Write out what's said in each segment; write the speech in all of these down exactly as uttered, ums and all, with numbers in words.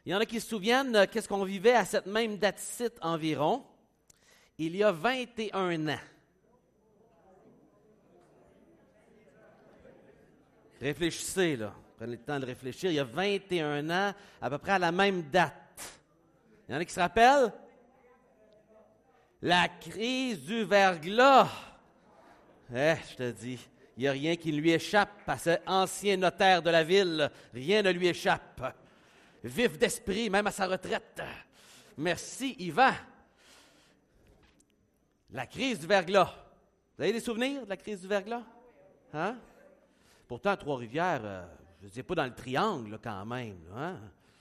Il y en a qui se souviennent euh, qu'est-ce qu'on vivait à cette même date-ci environ, il y a vingt et un ans. Réfléchissez, là. Prenez le temps de réfléchir. Il y a vingt et un ans, à peu près à la même date. Il y en a qui se rappellent? La crise du verglas. Eh, je te dis, il n'y a rien qui ne lui échappe à cet ancien notaire de la ville. Rien ne lui échappe. Vif d'esprit, même à sa retraite. Merci, Yvan. La crise du verglas. Vous avez des souvenirs de la crise du verglas? Hein? Pourtant, à Trois-Rivières, euh, je ne dis pas dans le triangle, là, quand même. Hein?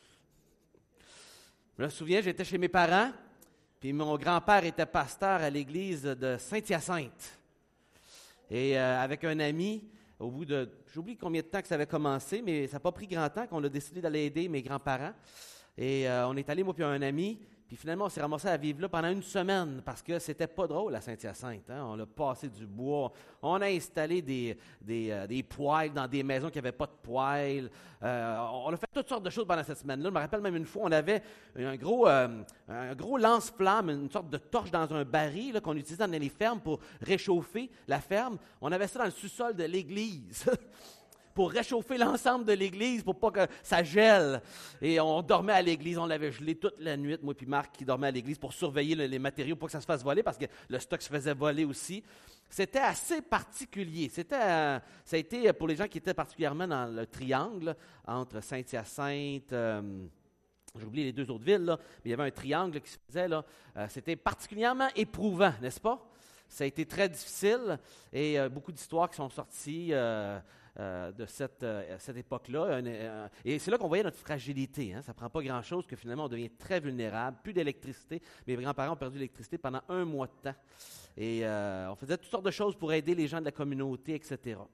Je me souviens, j'étais chez mes parents, puis mon grand-père était pasteur à l'église de Saint-Hyacinthe. Et euh, avec un ami, au bout de, j'oublie combien de temps que ça avait commencé, mais ça n'a pas pris grand temps qu'on a décidé d'aller aider mes grands-parents. Et euh, on est allé, moi puis un ami, puis finalement, on s'est ramassé à vivre là pendant une semaine parce que c'était pas drôle à Saint-Hyacinthe. Hein? On a passé du bois, on a installé des, des, euh, des poêles dans des maisons qui n'avaient pas de poêles. Euh, on a fait toutes sortes de choses pendant cette semaine-là. Je me rappelle même une fois, on avait un gros, euh, un gros lance-flamme, une sorte de torche dans un baril là, qu'on utilisait dans les fermes pour réchauffer la ferme. On avait ça dans le sous-sol de l'église. Pour réchauffer l'ensemble de l'église, pour pas que ça gèle. Et on dormait à l'église, on l'avait gelé toute la nuit, moi puis Marc qui dormait à l'église pour surveiller le, les matériaux, pour que ça se fasse voler, parce que le stock se faisait voler aussi. C'était assez particulier. C'était, euh, ça a été pour les gens qui étaient particulièrement dans le triangle, entre Saint-Hyacinthe, euh, j'oublie les deux autres villes, là, mais il y avait un triangle qui se faisait, là. Euh, c'était particulièrement éprouvant, n'est-ce pas? Ça a été très difficile et euh, beaucoup d'histoires qui sont sorties euh, euh, de cette, euh, cette époque-là. Un, euh, et c'est là qu'on voyait notre fragilité. Hein? Ça ne prend pas grand-chose que finalement on devient très vulnérable. Plus d'électricité. Mes grands-parents ont perdu l'électricité pendant un mois de temps. Et euh, on faisait toutes sortes de choses pour aider les gens de la communauté, et cetera.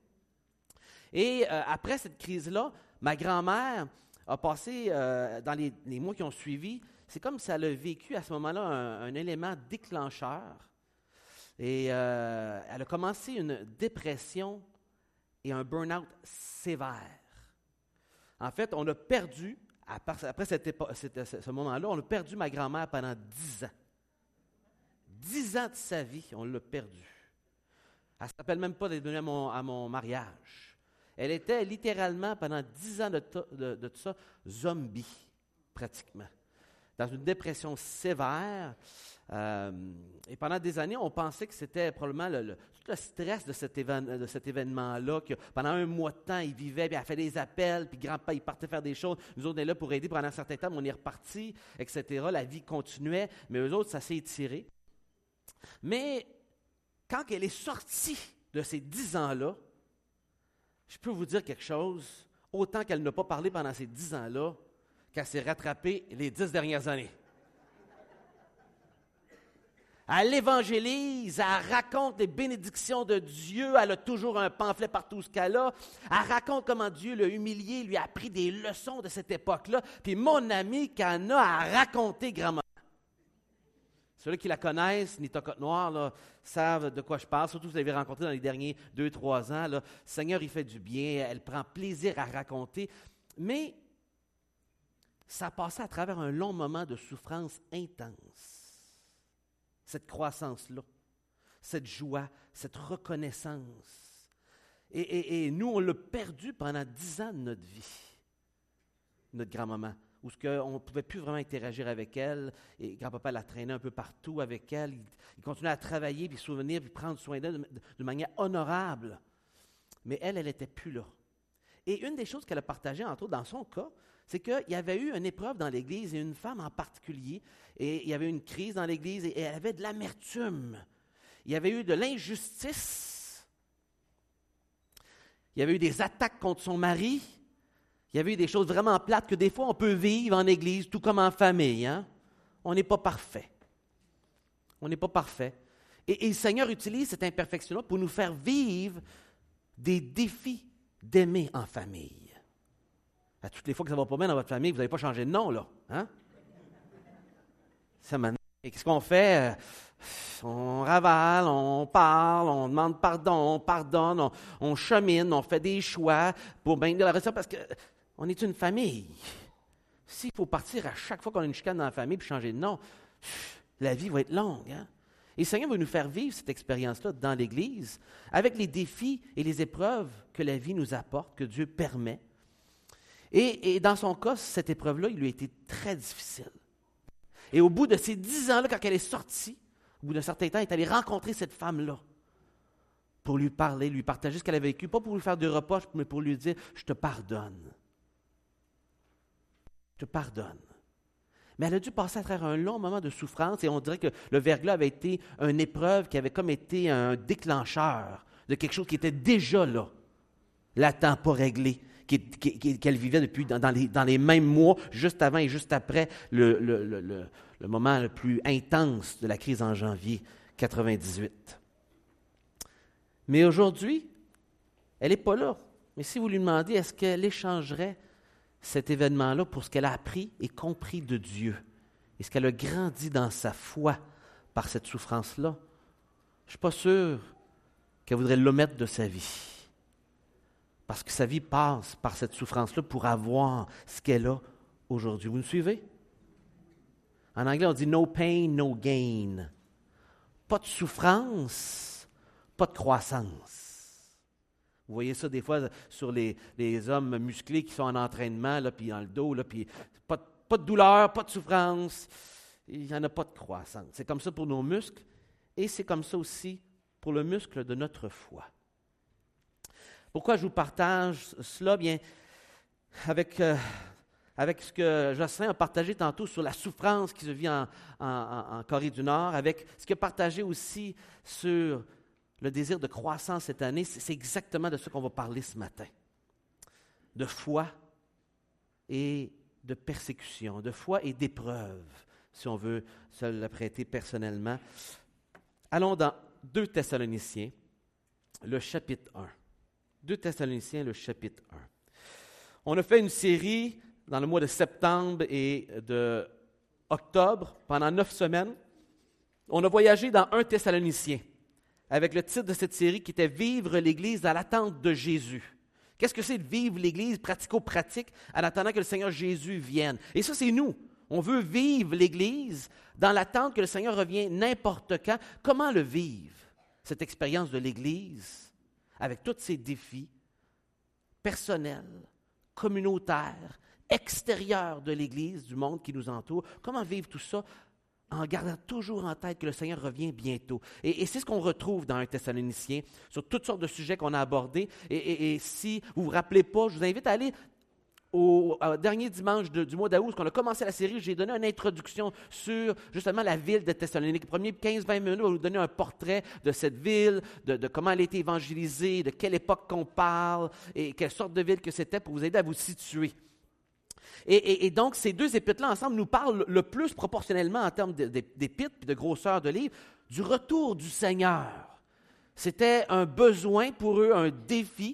Et euh, après cette crise-là, ma grand-mère a passé, euh, dans les, les mois qui ont suivi, c'est comme si elle a vécu à ce moment-là un, un élément déclencheur. Et euh, elle a commencé une dépression et un burn-out sévère. En fait, on a perdu, après cette épo- cette, ce moment-là, on a perdu ma grand-mère pendant dix ans. Dix ans de sa vie, on l'a perdue. Elle ne se rappelle même pas d'être venue à mon, à mon mariage. Elle était littéralement, pendant dix ans de, to, de, de tout ça, zombie, pratiquement. Dans une dépression sévère. Euh, et pendant des années, on pensait que c'était probablement le, le, tout le stress de cet, évén- de cet événement-là, que pendant un mois de temps, il vivait, puis elle fait des appels, puis grand-père, il partait faire des choses. Nous autres, on est là pour aider. Pendant un certain temps, on est reparti, et cetera. La vie continuait, mais eux autres, ça s'est étiré. Mais quand elle est sortie de ces dix ans-là, je peux vous dire quelque chose, autant qu'elle n'a pas parlé pendant ces dix ans-là, qu'elle s'est rattrapée les dix dernières années. Elle évangélise, elle raconte les bénédictions de Dieu, elle a toujours un pamphlet partout ce qu'elle a. Elle raconte comment Dieu l'a humilié, lui a appris des leçons de cette époque-là. Puis mon ami Cana a raconté grand-maman. Ceux-là qui la connaissent, Nita Côte-Noire, là, savent de quoi je parle, surtout si vous l'avez rencontré dans les derniers deux, trois ans. Là. Seigneur, il fait du bien, elle prend plaisir à raconter. Mais ça a passé à travers un long moment de souffrance intense. Cette croissance-là, cette joie, cette reconnaissance. Et, et, et nous, on l'a perdu pendant dix ans de notre vie, notre grand-maman, où on ne pouvait plus vraiment interagir avec elle, et grand-papa la traînait un peu partout avec elle. Il, il continuait à travailler, puis souvenir, puis prendre soin d'elle de, de manière honorable. Mais elle, elle n'était plus là. Et une des choses qu'elle a partagées, entre autres, dans son cas, c'est qu'il y avait eu une épreuve dans l'Église, et une femme en particulier, et il y avait eu une crise dans l'Église, et elle avait de l'amertume. Il y avait eu de l'injustice. Il y avait eu des attaques contre son mari. Il y avait eu des choses vraiment plates que des fois on peut vivre en Église, tout comme en famille. Hein? On n'est pas parfait. On n'est pas parfait. Et, et le Seigneur utilise cette imperfection-là pour nous faire vivre des défis d'aimer en famille. À toutes les fois que ça ne va pas bien dans votre famille, vous n'avez pas changé de nom, là. Hein? Ça m'a... Et qu'est-ce qu'on fait? On ravale, on parle, on demande pardon, on pardonne, on, on chemine, on fait des choix pour maintenir la relation parce qu'on est une famille. s'il faut partir à chaque fois qu'on a une chicane dans la famille puis changer de nom, la vie va être longue. Hein? Et le Seigneur veut nous faire vivre cette expérience-là dans l'Église, avec les défis et les épreuves que la vie nous apporte, que Dieu permet. Et, et dans son cas, cette épreuve-là, il lui a été très difficile. Et au bout de ces dix ans-là, quand elle est sortie, au bout d'un certain temps, elle est allée rencontrer cette femme-là pour lui parler, lui partager ce qu'elle a vécu, pas pour lui faire des reproches, mais pour lui dire « Je te pardonne. Je te pardonne. » Mais elle a dû passer à travers un long moment de souffrance et on dirait que le verglas avait été une épreuve qui avait comme été un déclencheur de quelque chose qui était déjà là, latent, pas réglé, qui, qui, qui, qu'elle vivait depuis dans, dans, les, dans les mêmes mois, juste avant et juste après le, le, le, le, le moment le plus intense de la crise en janvier quatre-vingt-dix-huit. Mais aujourd'hui, elle n'est pas là. Mais si vous lui demandez, est-ce qu'elle échangerait cet événement-là pour ce qu'elle a appris et compris de Dieu? Est-ce qu'elle a grandi dans sa foi par cette souffrance-là? Je ne suis pas sûr qu'elle voudrait l'omettre de sa vie. Parce que sa vie passe par cette souffrance-là pour avoir ce qu'elle a aujourd'hui. Vous me suivez? En anglais, on dit « no pain, no gain ». Pas de souffrance, pas de croissance. Vous voyez ça des fois sur les, les hommes musclés qui sont en entraînement, là, puis dans le dos, là, puis pas, pas de douleur, pas de souffrance. Il n'y en a pas de croissance. C'est comme ça pour nos muscles et c'est comme ça aussi pour le muscle de notre foi. Pourquoi je vous partage cela? Bien, avec, euh, avec ce que Jocelyn a partagé tantôt sur la souffrance qui se vit en, en, en Corée du Nord, avec ce qu'il a partagé aussi sur le désir de croissance cette année, c'est, c'est exactement de ce qu'on va parler ce matin. De foi et de persécution, de foi et d'épreuve, si on veut se l'apprêter personnellement. Allons dans deux Thessaloniciens, le chapitre un. deux Thessaloniciens, le chapitre un. On a fait une série dans le mois de septembre et de octobre, pendant neuf semaines. On a voyagé dans un Thessalonicien, avec le titre de cette série qui était « Vivre l'Église à l'attente de Jésus ». Qu'est-ce que c'est de vivre l'Église pratico-pratique en attendant que le Seigneur Jésus vienne? Et ça, c'est nous. On veut vivre l'Église dans l'attente que le Seigneur revienne n'importe quand. Comment le vivre, cette expérience de l'Église, avec tous ses défis personnels, communautaires, extérieurs de l'Église, du monde qui nous entoure? Comment vivre tout ça en gardant toujours en tête que le Seigneur revient bientôt? Et, et c'est ce qu'on retrouve dans un Thessalonicien, sur toutes sortes de sujets qu'on a abordés. Et, et, et si vous ne vous rappelez pas, je vous invite à aller au, au dernier dimanche de, du mois d'août, quand on a commencé la série, j'ai donné une introduction sur justement la ville de Thessalonique. Les premiers quinze vingt minutes, on va vous donner un portrait de cette ville, de, de comment elle a été évangélisée, de quelle époque qu'on parle et quelle sorte de ville que c'était pour vous aider à vous situer. Et, et, et donc, ces deux épîtres-là ensemble nous parlent le plus proportionnellement en termes d'épîtres et de grosseur de livre du retour du Seigneur. C'était un besoin pour eux, un défi.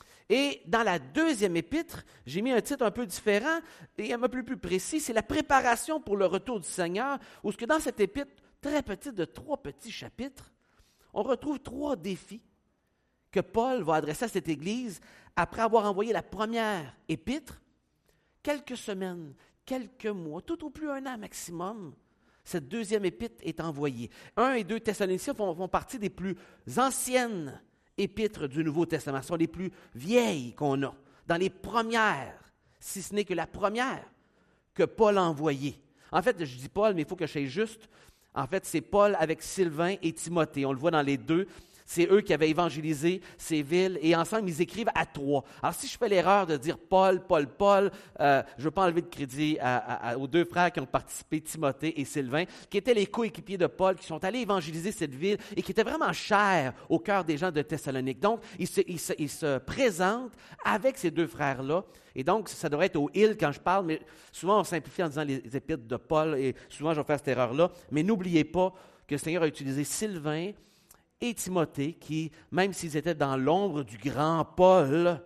Et dans la deuxième épître, j'ai mis un titre un peu différent et un peu plus précis, c'est la préparation pour le retour du Seigneur, où ce que dans cette épître très petite de trois petits chapitres, on retrouve trois défis que Paul va adresser à cette Église après avoir envoyé la première épître. Quelques semaines, quelques mois, tout au plus un an maximum, cette deuxième épître est envoyée. Un et deux Thessaloniciens font, font partie des plus anciennes épîtres du Nouveau Testament. Ce sont les plus vieilles qu'on a. Dans les premières, si ce n'est que la première que Paul a envoyée. En fait, je dis Paul, mais il faut que je sois juste. En fait, c'est Paul avec Sylvain et Timothée. On le voit dans les deux. C'est eux qui avaient évangélisé ces villes et ensemble, ils écrivent à trois. Alors, si je fais l'erreur de dire Paul, Paul, Paul, euh, je ne veux pas enlever de crédit à, à, à, aux deux frères qui ont participé, Timothée et Sylvain, qui étaient les coéquipiers de Paul, qui sont allés évangéliser cette ville et qui étaient vraiment chers au cœur des gens de Thessalonique. Donc, ils se, ils se, ils se présentent avec ces deux frères-là. Et donc, ça devrait être au « il » quand je parle, mais souvent on simplifie en disant les épîtres de Paul et souvent je vais faire cette erreur-là. Mais n'oubliez pas que le Seigneur a utilisé Sylvain et Timothée, qui, même s'ils étaient dans l'ombre du grand Paul,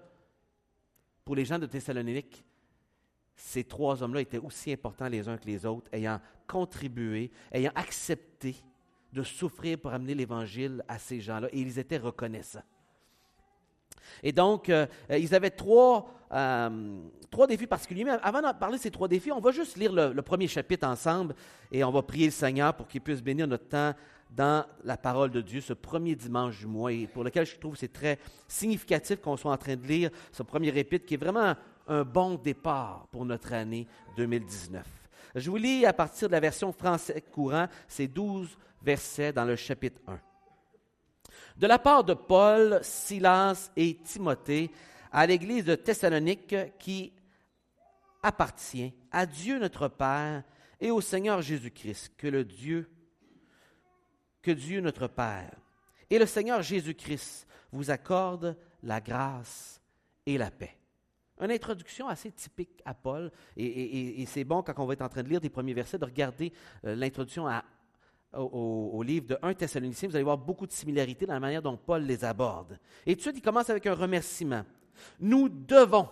pour les gens de Thessalonique, ces trois hommes-là étaient aussi importants les uns que les autres, ayant contribué, ayant accepté de souffrir pour amener l'Évangile à ces gens-là, et ils étaient reconnaissants. Et donc, euh, ils avaient trois, euh, trois défis particuliers. Mais avant de parler de ces trois défis, on va juste lire le, le premier chapitre ensemble et on va prier le Seigneur pour qu'il puisse bénir notre temps dans la parole de Dieu, ce premier dimanche du mois, et pour lequel je trouve que c'est très significatif qu'on soit en train de lire ce premier épître qui est vraiment un bon départ pour notre année deux mille dix-neuf. Je vous lis à partir de la version français courant ces douze versets dans le chapitre un. De la part de Paul, Silas et Timothée, à l'Église de Thessalonique qui appartient à Dieu notre Père et au Seigneur Jésus-Christ, que le Dieu, que Dieu notre Père et le Seigneur Jésus-Christ vous accordent la grâce et la paix. Une introduction assez typique à Paul, et, et, et c'est bon quand on va être en train de lire des premiers versets, de regarder euh, l'introduction à Au, au livre de premier Thessaloniciens, vous allez voir beaucoup de similarités dans la manière dont Paul les aborde. Et tout de suite, il commence avec un remerciement. Nous devons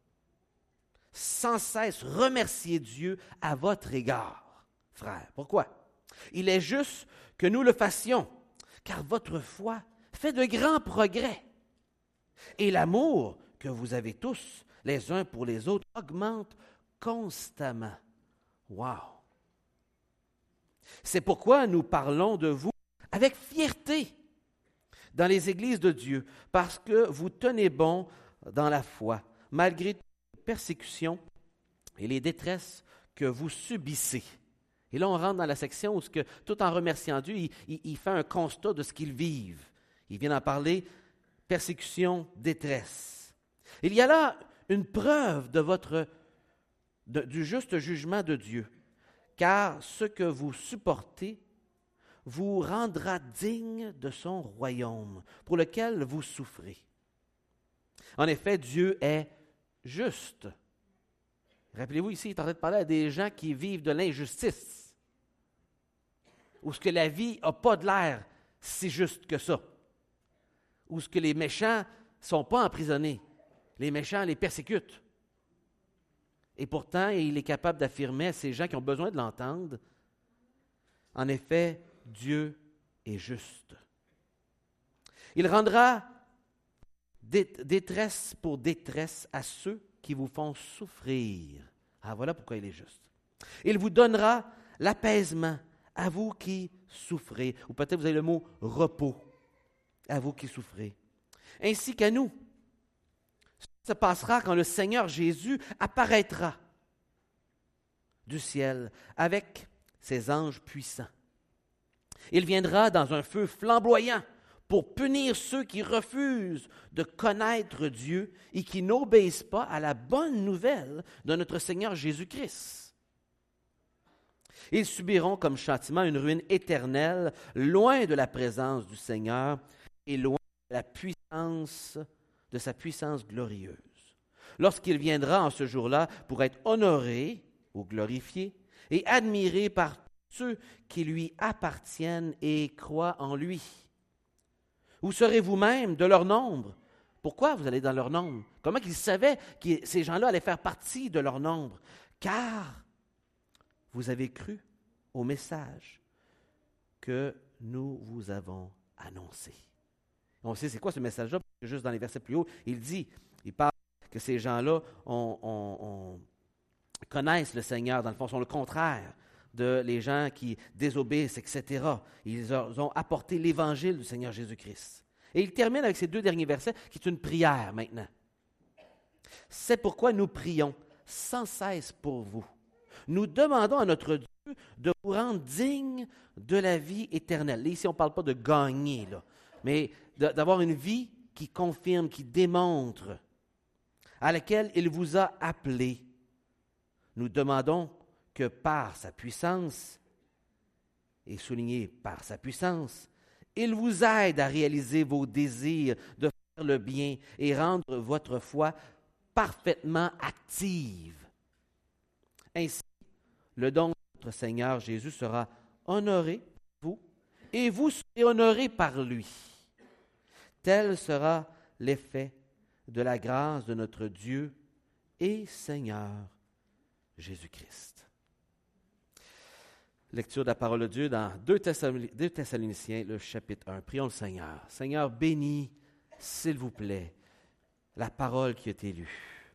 sans cesse remercier Dieu à votre égard, frères. Pourquoi? Il est juste que nous le fassions, car votre foi fait de grands progrès. Et l'amour que vous avez tous, les uns pour les autres, augmente constamment. Wow! C'est pourquoi nous parlons de vous avec fierté dans les églises de Dieu, parce que vous tenez bon dans la foi, malgré les persécutions et les détresses que vous subissez. Et là, on rentre dans la section où, que, tout en remerciant Dieu, il, il, il fait un constat de ce qu'ils vivent. Il vient d'en parler, persécution, détresse. Il y a là une preuve de votre, de, du juste jugement de Dieu. Car ce que vous supportez vous rendra digne de son royaume, pour lequel vous souffrez. En effet, Dieu est juste. Rappelez-vous ici, il est en train de parler à des gens qui vivent de l'injustice, où ce que la vie n'a pas de l'air si juste que ça, où ce que les méchants ne sont pas emprisonnés, les méchants les persécutent. Et pourtant, il est capable d'affirmer à ces gens qui ont besoin de l'entendre, en effet, Dieu est juste. Il rendra détresse pour détresse à ceux qui vous font souffrir. Ah, voilà pourquoi il est juste. Il vous donnera l'apaisement à vous qui souffrez, ou peut-être vous avez le mot repos, à vous qui souffrez, ainsi qu'à nous. Se passera quand le Seigneur Jésus apparaîtra du ciel avec ses anges puissants. Il viendra dans un feu flamboyant pour punir ceux qui refusent de connaître Dieu et qui n'obéissent pas à la bonne nouvelle de notre Seigneur Jésus-Christ. Ils subiront comme châtiment une ruine éternelle, loin de la présence du Seigneur et loin de la puissance de sa puissance glorieuse. Lorsqu'il viendra en ce jour-là pour être honoré ou glorifié et admiré par ceux qui lui appartiennent et croient en lui. Où serez vous-même de leur nombre? Pourquoi vous allez dans leur nombre? Comment qu'ils savaient que ces gens-là allaient faire partie de leur nombre? Car vous avez cru au message que nous vous avons annoncé. On sait c'est quoi ce message-là, parce que juste dans les versets plus hauts, il dit, il parle que ces gens-là on, on, on connaissent le Seigneur, dans le fond, sont le contraire de les gens qui désobéissent, et cetera. Ils ont apporté l'évangile du Seigneur Jésus-Christ. Et il termine avec ces deux derniers versets, qui est une prière maintenant. C'est pourquoi nous prions sans cesse pour vous. Nous demandons à notre Dieu de vous rendre digne de la vie éternelle. Et ici, on ne parle pas de gagner, là, mais de, d'avoir une vie qui confirme, qui démontre, à laquelle il vous a appelé. Nous demandons que par sa puissance, et souligné par sa puissance, il vous aide à réaliser vos désirs de faire le bien et rendre votre foi parfaitement active. Ainsi, le don de notre Seigneur Jésus sera honoré par vous et vous serez honorés par lui. Tel sera l'effet de la grâce de notre Dieu et Seigneur Jésus-Christ. Lecture de la parole de Dieu dans deux Thessaloniciens, le chapitre un. Prions le Seigneur. Seigneur, bénis, s'il vous plaît, la parole qui a été lue.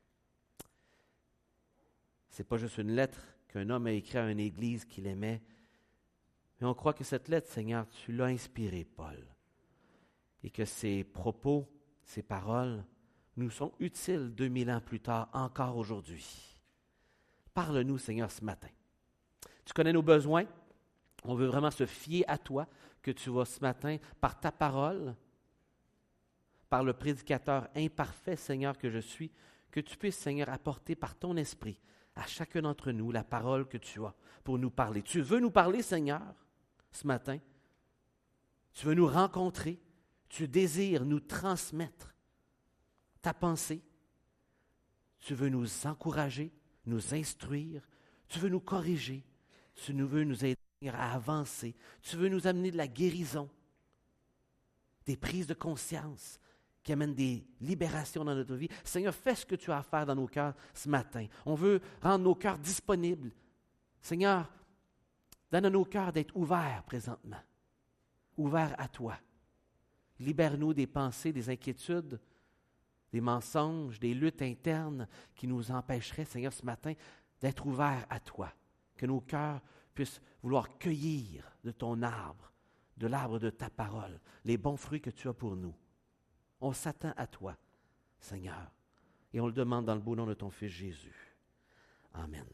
Ce n'est pas juste une lettre qu'un homme a écrite à une église qu'il aimait, mais on croit que cette lettre, Seigneur, tu l'as inspirée, Paul, et que ses propos, ses paroles, nous sont utiles deux mille ans plus tard, encore aujourd'hui. Parle-nous, Seigneur, ce matin. Tu connais nos besoins. On veut vraiment se fier à toi, que tu vas ce matin, par ta parole, par le prédicateur imparfait, Seigneur, que je suis, que tu puisses, Seigneur, apporter par ton esprit à chacun d'entre nous la parole que tu as pour nous parler. Tu veux nous parler, Seigneur, ce matin. Tu veux nous rencontrer. Tu désires nous transmettre ta pensée. Tu veux nous encourager, nous instruire. Tu veux nous corriger. Tu nous veux nous aider à avancer. Tu veux nous amener de la guérison, des prises de conscience qui amènent des libérations dans notre vie. Seigneur, fais ce que tu as à faire dans nos cœurs ce matin. On veut rendre nos cœurs disponibles. Seigneur, donne à nos cœurs d'être ouverts présentement, ouverts à toi. Libère-nous des pensées, des inquiétudes, des mensonges, des luttes internes qui nous empêcheraient, Seigneur, ce matin, d'être ouverts à toi. Que nos cœurs puissent vouloir cueillir de ton arbre, de l'arbre de ta parole, les bons fruits que tu as pour nous. On s'attend à toi, Seigneur, et on le demande dans le beau nom de ton Fils Jésus. Amen.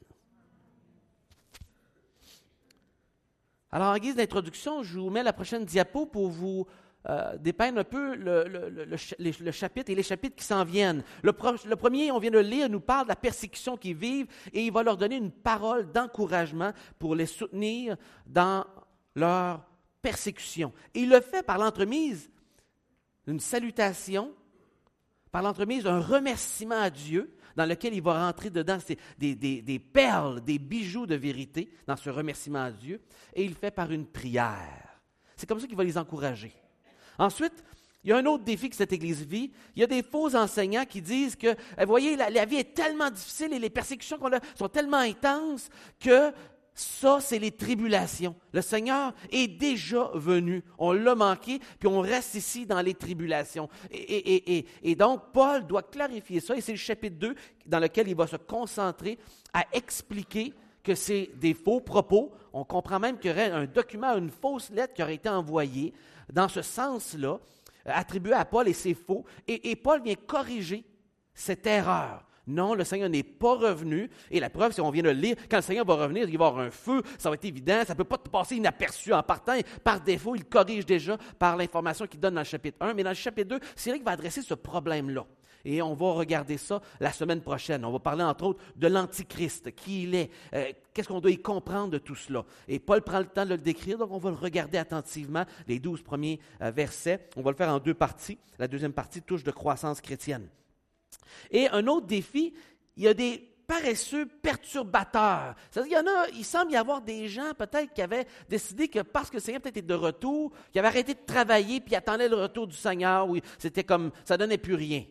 Alors, en guise d'introduction, je vous mets la prochaine diapo pour vous euh, dépeindre un peu le, le, le, le, le chapitre et les chapitres qui s'en viennent. Le, pro, le premier, on vient de le lire, nous parle de la persécution qu'ils vivent et il va leur donner une parole d'encouragement pour les soutenir dans leur persécution. Et il le fait par l'entremise d'une salutation, par l'entremise d'un remerciement à Dieu, dans lequel il va rentrer dedans des, des, des perles, des bijoux de vérité, dans ce remerciement à Dieu, et il le fait par une prière. C'est comme ça qu'il va les encourager. Ensuite, il y a un autre défi que cette Église vit. Il y a des faux enseignants qui disent que, vous voyez, la, la vie est tellement difficile et les persécutions qu'on a sont tellement intenses que ça, c'est les tribulations. Le Seigneur est déjà venu. On l'a manqué, puis on reste ici dans les tribulations. Et, et, et, et donc, Paul doit clarifier ça, et c'est le chapitre deux dans lequel il va se concentrer à expliquer que c'est des faux propos. On comprend même qu'il y aurait un document, une fausse lettre qui aurait été envoyée dans ce sens-là, attribuée à Paul, et c'est faux. Et, et Paul vient corriger cette erreur. Non, le Seigneur n'est pas revenu. Et la preuve, si on vient de le lire, quand le Seigneur va revenir, il va y avoir un feu, ça va être évident, ça ne peut pas passer inaperçu en partant. Par défaut, il corrige déjà par l'information qu'il donne dans le chapitre un. Mais dans le chapitre deux, c'est vrai qu'il va adresser ce problème-là. Et on va regarder ça la semaine prochaine. On va parler entre autres de l'Antichrist, qui il est, euh, qu'est-ce qu'on doit y comprendre de tout cela. Et Paul prend le temps de le décrire, donc on va le regarder attentivement, les douze premiers euh, versets. On va le faire en deux parties. La deuxième partie touche de croissance chrétienne. Et un autre défi, il y a des paresseux perturbateurs. C'est-à-dire, il y en a, il semble y avoir des gens peut-être qui avaient décidé que parce que le Seigneur peut-être était de retour, qui avaient arrêté de travailler puis attendaient le retour du Seigneur, où c'était comme, ça ne donnait plus rien.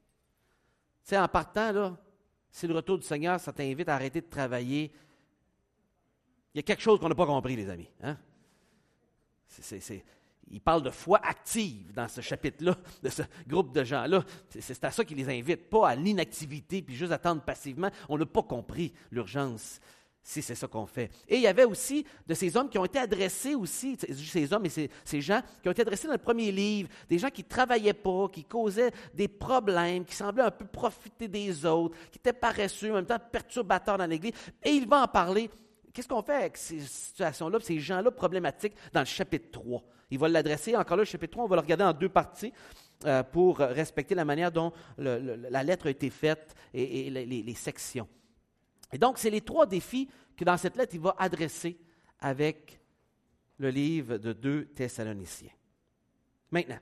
Tu sais, en partant, là, si le retour du Seigneur, ça t'invite à arrêter de travailler, il y a quelque chose qu'on n'a pas compris, les amis. Hein? C'est, c'est, c'est, il parle de foi active dans ce chapitre-là, de ce groupe de gens-là. C'est, c'est à ça qu'il les invite, pas à l'inactivité, puis juste attendre passivement. On n'a pas compris l'urgence, si c'est ça qu'on fait. Et il y avait aussi de ces hommes qui ont été adressés aussi, ces hommes et ces, ces gens qui ont été adressés dans le premier livre, des gens qui ne travaillaient pas, qui causaient des problèmes, qui semblaient un peu profiter des autres, qui étaient paresseux, en même temps perturbateurs dans l'Église. Et il va en parler. Qu'est-ce qu'on fait avec ces situations-là, ces gens-là problématiques dans le chapitre trois? Il va l'adresser, encore là, le chapitre trois, on va le regarder en deux parties euh, pour respecter la manière dont le, le, la lettre a été faite et, et les, les sections. Et donc, c'est les trois défis que dans cette lettre, il va adresser avec le livre de deux Thessaloniciens. Maintenant,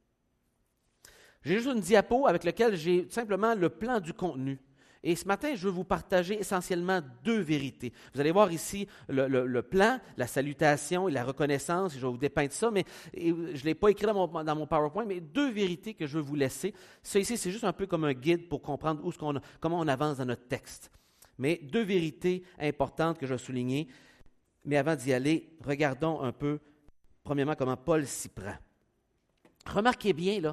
j'ai juste une diapo avec laquelle j'ai simplement le plan du contenu. Et ce matin, je veux vous partager essentiellement deux vérités. Vous allez voir ici le, le, le plan, la salutation et la reconnaissance. Je vais vous dépeindre ça, mais je ne l'ai pas écrit dans mon, dans mon PowerPoint, mais deux vérités que je veux vous laisser. Ça ici, c'est juste un peu comme un guide pour comprendre où ce qu'on, comment on avance dans notre texte. Mais deux vérités importantes que je vais souligner. Mais avant d'y aller, regardons un peu, premièrement, comment Paul s'y prend. Remarquez bien, là,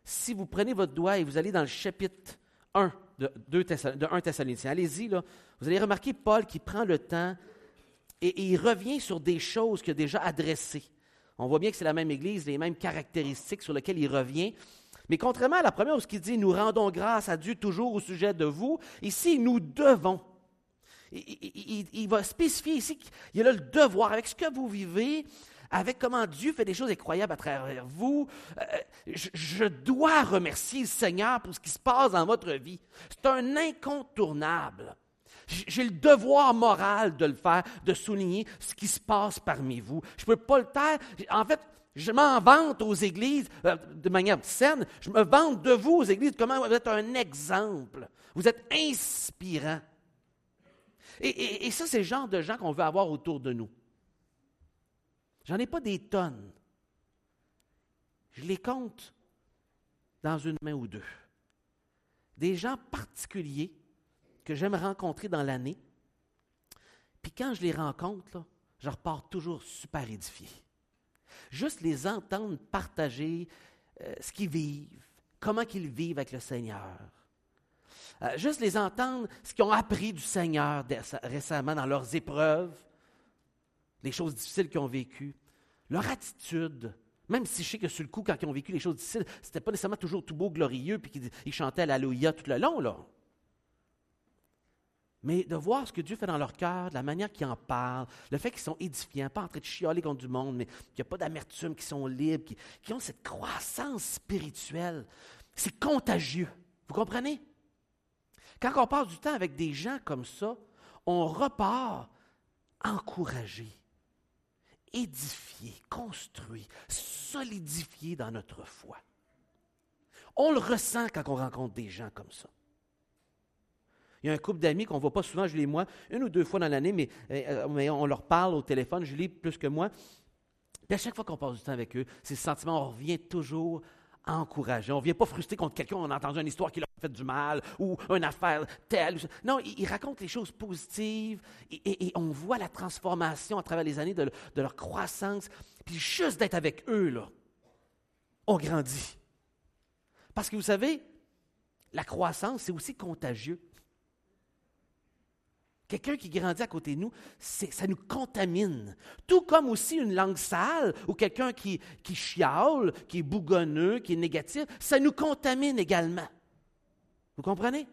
si vous prenez votre doigt et vous allez dans le chapitre un de, deux Thessaloniciens, de un Thessaloniciens, allez-y, là, vous allez remarquer Paul qui prend le temps et, et il revient sur des choses qu'il a déjà adressées. On voit bien que c'est la même Église, les mêmes caractéristiques sur lesquelles il revient. Mais contrairement à la première où il dit « Nous rendons grâce à Dieu toujours au sujet de vous », ici, nous devons. Il, il, il, il va spécifier ici qu'il y a là le devoir, avec ce que vous vivez, avec comment Dieu fait des choses incroyables à travers vous. Euh, je, je dois remercier le Seigneur pour ce qui se passe dans votre vie. C'est un incontournable. J'ai le devoir moral de le faire, de souligner ce qui se passe parmi vous. Je ne peux pas le taire. En fait, je m'en vante aux églises euh, de manière saine. Je me vante de vous aux églises, comment vous êtes un exemple. Vous êtes inspirant. Et, et, et ça, c'est le genre de gens qu'on veut avoir autour de nous. J'en ai pas des tonnes. Je les compte dans une main ou deux. Des gens particuliers que j'aime rencontrer dans l'année. Puis quand je les rencontre, là, je repars toujours super édifié. Juste les entendre partager euh, ce qu'ils vivent, comment qu'ils vivent avec le Seigneur. Euh, juste les entendre, ce qu'ils ont appris du Seigneur récemment dans leurs épreuves, les choses difficiles qu'ils ont vécues, leur attitude. Même si je sais que sur le coup, quand ils ont vécu les choses difficiles, c'était pas nécessairement toujours tout beau, glorieux, puis qu'ils ils chantaient l'Alléluia tout le long, là. Mais de voir ce que Dieu fait dans leur cœur, de la manière qu'ils en parlent, le fait qu'ils sont édifiants, pas en train de chialer contre du monde, mais qu'il n'y a pas d'amertume, qu'ils sont libres, qui, qui ont cette croissance spirituelle, c'est contagieux. Vous comprenez? Quand on passe du temps avec des gens comme ça, on repart encouragé, édifié, construit, solidifié dans notre foi. On le ressent quand on rencontre des gens comme ça. Il y a un couple d'amis qu'on ne voit pas souvent, Julie et moi, une ou deux fois dans l'année, mais, euh, mais on leur parle au téléphone, Julie plus que moi. Puis à chaque fois qu'on passe du temps avec eux, c'est ce sentiment, on revient toujours encouragé. On ne vient pas frustré contre quelqu'un, on a entendu une histoire qui leur a fait du mal, ou une affaire telle. Non, ils, ils racontent les choses positives, et, et, et on voit la transformation à travers les années de, de leur croissance. Puis juste d'être avec eux, là, on grandit. Parce que vous savez, la croissance, c'est aussi contagieux. Quelqu'un qui grandit à côté de nous, c'est, ça nous contamine. Tout comme aussi une langue sale ou quelqu'un qui, qui chiale, qui est bougonneux, qui est négatif, ça nous contamine également. Vous comprenez?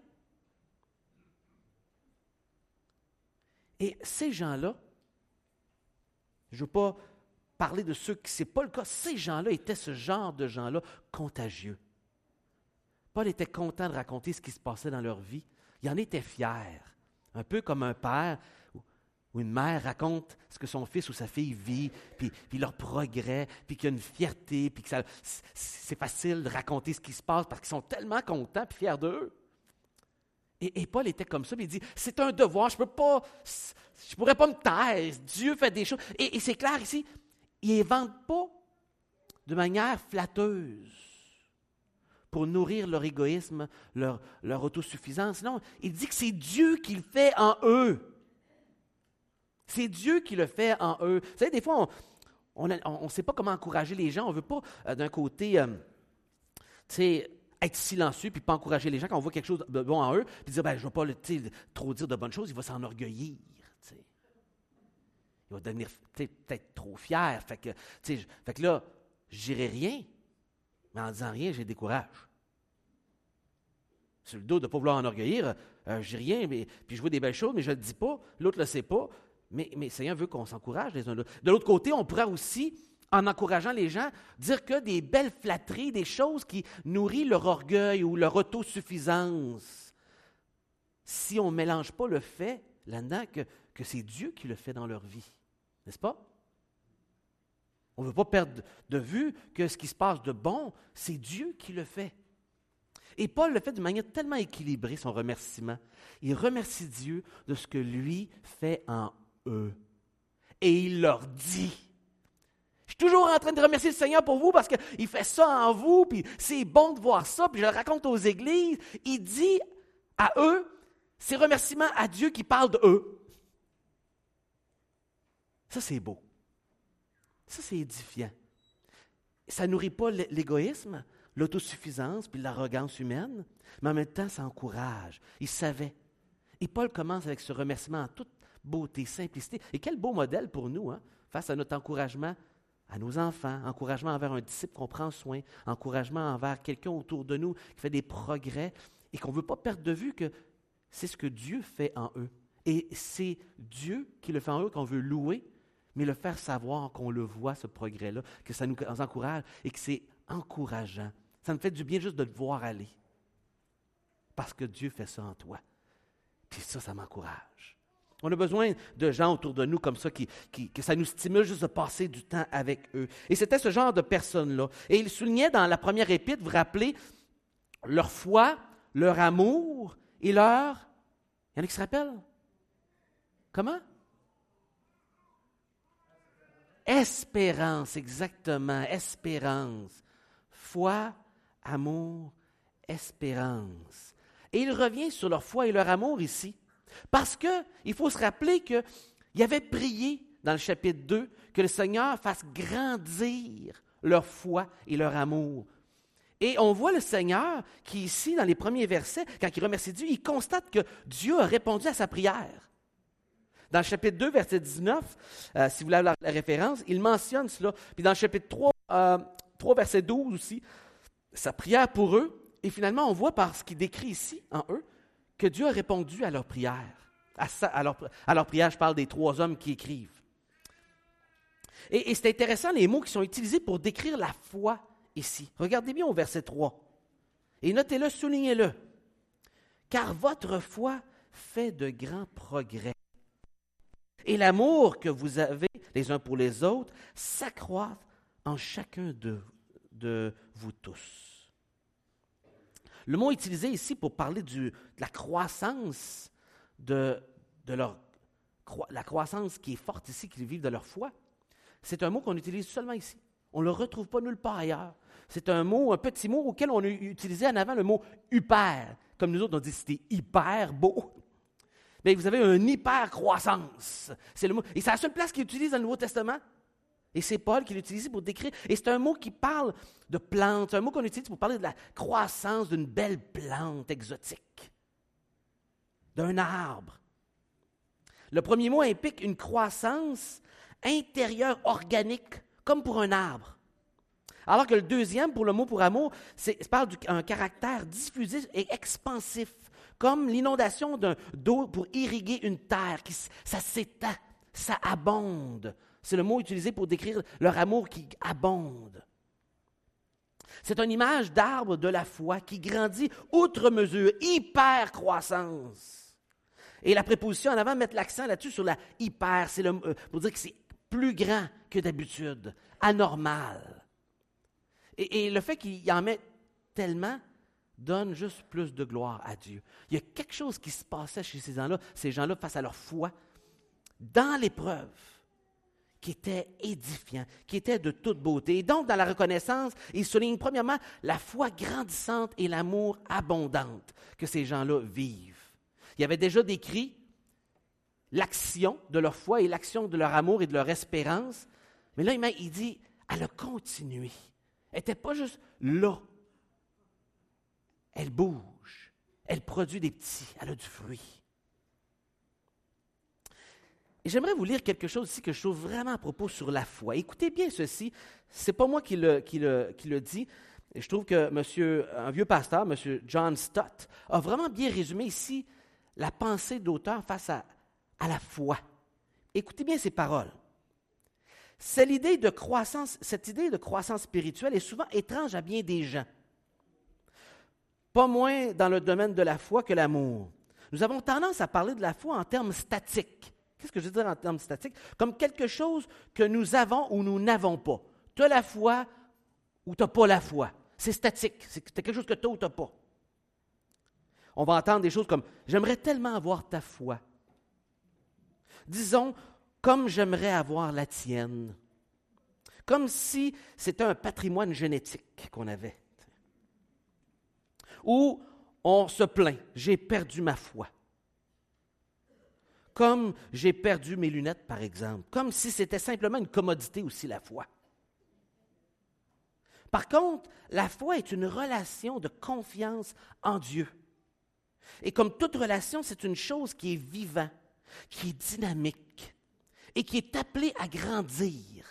Et ces gens-là, je ne veux pas parler de ceux qui ce n'est pas le cas, ces gens-là étaient ce genre de gens-là contagieux. Paul était content de raconter ce qui se passait dans leur vie. Il en était fier. Un peu comme un père ou une mère raconte ce que son fils ou sa fille vit, puis, puis leur progrès, puis qu'il y a une fierté, puis que ça, c'est facile de raconter ce qui se passe parce qu'ils sont tellement contents et fiers d'eux. Et, et Paul était comme ça, puis il dit, c'est un devoir, je peux pas, je pourrais pas me taire, Dieu fait des choses. Et, et c'est clair ici, il n'invente pas de manière flatteuse pour nourrir leur égoïsme, leur, leur autosuffisance. Non, il dit que c'est Dieu qui le fait en eux. C'est Dieu qui le fait en eux. Vous savez, des fois, on ne on, on sait pas comment encourager les gens. On ne veut pas, euh, d'un côté, euh, tu sais, être silencieux puis pas encourager les gens quand on voit quelque chose de bon en eux, puis dire, ben, je ne vais pas le, trop dire de bonnes choses, il va s'enorgueillir. T'sais. Il va devenir peut-être trop fier. Fait que, fait que là, je dirai rien. Mais en disant rien, je les décourage. Sur le dos de ne pas vouloir enorgueillir, euh, je dis rien, mais, puis je vois des belles choses, mais je ne le dis pas, l'autre ne le sait pas. Mais, mais le Seigneur veut qu'on s'encourage les uns l'autre. De l'autre côté, on pourrait aussi, en encourageant les gens, dire que des belles flatteries, des choses qui nourrissent leur orgueil ou leur autosuffisance, si on ne mélange pas le fait là-dedans que, que c'est Dieu qui le fait dans leur vie. N'est-ce pas? On ne veut pas perdre de vue que ce qui se passe de bon, c'est Dieu qui le fait. Et Paul le fait d'une manière tellement équilibrée, son remerciement. Il remercie Dieu de ce que lui fait en eux. Et il leur dit, je suis toujours en train de remercier le Seigneur pour vous parce qu'il fait ça en vous, puis c'est bon de voir ça, puis je le raconte aux églises. Il dit à eux, ses remerciements à Dieu qui parle d'eux. Ça, c'est beau. Ça, c'est édifiant. Ça ne nourrit pas l'égoïsme. l'autosuffisance puis l'arrogance humaine, mais en même temps, ça encourage. Il savait. Et Paul commence avec ce remerciement en toute beauté, simplicité. Et quel beau modèle pour nous, hein, face à notre encouragement à nos enfants, encouragement envers un disciple qu'on prend soin, encouragement envers quelqu'un autour de nous qui fait des progrès et qu'on ne veut pas perdre de vue que c'est ce que Dieu fait en eux. Et c'est Dieu qui le fait en eux qu'on veut louer, mais le faire savoir qu'on le voit, ce progrès-là, que ça nous encourage et que c'est encourageant. Ça me fait du bien juste de te voir aller. Parce que Dieu fait ça en toi. Puis ça, ça m'encourage. On a besoin de gens autour de nous comme ça, qui, qui, que ça nous stimule juste de passer du temps avec eux. Et c'était ce genre de personnes-là. Et il soulignait dans la première épître, vous vous rappelez, leur foi, leur amour et leur... Il y en a qui se rappellent? Comment? Espérance, exactement, espérance. Foi, amour, espérance. Et il revient sur leur foi et leur amour ici. Parce qu'il faut se rappeler qu'il avait prié dans le chapitre deux que le Seigneur fasse grandir leur foi et leur amour. Et on voit le Seigneur qui ici, dans les premiers versets, quand il remercie Dieu, il constate que Dieu a répondu à sa prière. Dans le chapitre deux, verset dix-neuf, euh, si vous avez la, la référence, il mentionne cela. Puis dans le chapitre trois, euh, trois, verset douze aussi, sa prière pour eux. Et finalement, on voit par ce qu'il décrit ici, en eux, que Dieu a répondu à leur prière. À, sa, à, leur, à leur prière, je parle des trois hommes qui écrivent. Et, et c'est intéressant les mots qui sont utilisés pour décrire la foi ici. Regardez bien au verset trois. Et notez-le, soulignez-le. Car votre foi fait de grands progrès. Et l'amour que vous avez les uns pour les autres s'accroît en chacun de, de vous tous. Le mot utilisé ici pour parler du, de la croissance de, de leur la croissance qui est forte ici, qu'ils vivent de leur foi, c'est un mot qu'on utilise seulement ici. On ne le retrouve pas nulle part ailleurs. C'est un mot, un petit mot auquel on a utilisé en avant le mot « hyper ». Comme nous autres, on dit que c'était hyper beau. Mais vous avez une hyper-croissance. C'est le mot. Et c'est la seule place qu'il utilise dans le Nouveau Testament. Et c'est Paul qui l'utilise pour décrire. Et c'est un mot qui parle de plantes. C'est un mot qu'on utilise pour parler de la croissance d'une belle plante exotique. D'un arbre. Le premier mot implique une croissance intérieure organique, comme pour un arbre. Alors que le deuxième, pour le mot pour amour, c'est, ça parle d'un caractère diffusif et expansif, comme l'inondation d'un, d'eau pour irriguer une terre. Qui, ça s'étend, ça abonde. C'est le mot utilisé pour décrire leur amour qui abonde. C'est une image d'arbre de la foi qui grandit outre mesure, hyper croissance. Et la préposition en avant met l'accent là-dessus sur la hyper, c'est le, euh, pour dire que c'est plus grand que d'habitude, anormal. Et, et le fait qu'il y en met tellement donne juste plus de gloire à Dieu. Il y a quelque chose qui se passait chez ces gens-là, ces gens-là face à leur foi, dans l'épreuve, qui était édifiant, qui était de toute beauté. Et donc, dans la reconnaissance, il souligne premièrement la foi grandissante et l'amour abondante que ces gens-là vivent. Il avait déjà décrit l'action de leur foi et l'action de leur amour et de leur espérance. Mais là, il dit, elle a continué. Elle n'était pas juste là. Elle bouge. Elle produit des petits. Elle a du fruit. Et j'aimerais vous lire quelque chose ici que je trouve vraiment à propos sur la foi. Écoutez bien ceci. Ce n'est pas moi qui le, qui le, qui le dis. Et je trouve que monsieur, un vieux pasteur, M. John Stott, a vraiment bien résumé ici la pensée de l'auteur face à, à la foi. Écoutez bien ces paroles. C'est l'idée de croissance, cette idée de croissance spirituelle est souvent étrange à bien des gens. Pas moins dans le domaine de la foi que l'amour. Nous avons tendance à parler de la foi en termes statiques. Qu'est-ce que je veux dire en termes statiques? Comme quelque chose que nous avons ou nous n'avons pas. Tu as la foi ou tu n'as pas la foi. C'est statique. C'est quelque chose que tu as ou tu n'as pas. On va entendre des choses comme « J'aimerais tellement avoir ta foi ». Disons « Comme j'aimerais avoir la tienne ». Comme si c'était un patrimoine génétique qu'on avait. Ou on se plaint « J'ai perdu ma foi ». Comme j'ai perdu mes lunettes, par exemple. Comme si c'était simplement une commodité aussi, la foi. Par contre, la foi est une relation de confiance en Dieu. Et comme toute relation, c'est une chose qui est vivante, qui est dynamique et qui est appelée à grandir.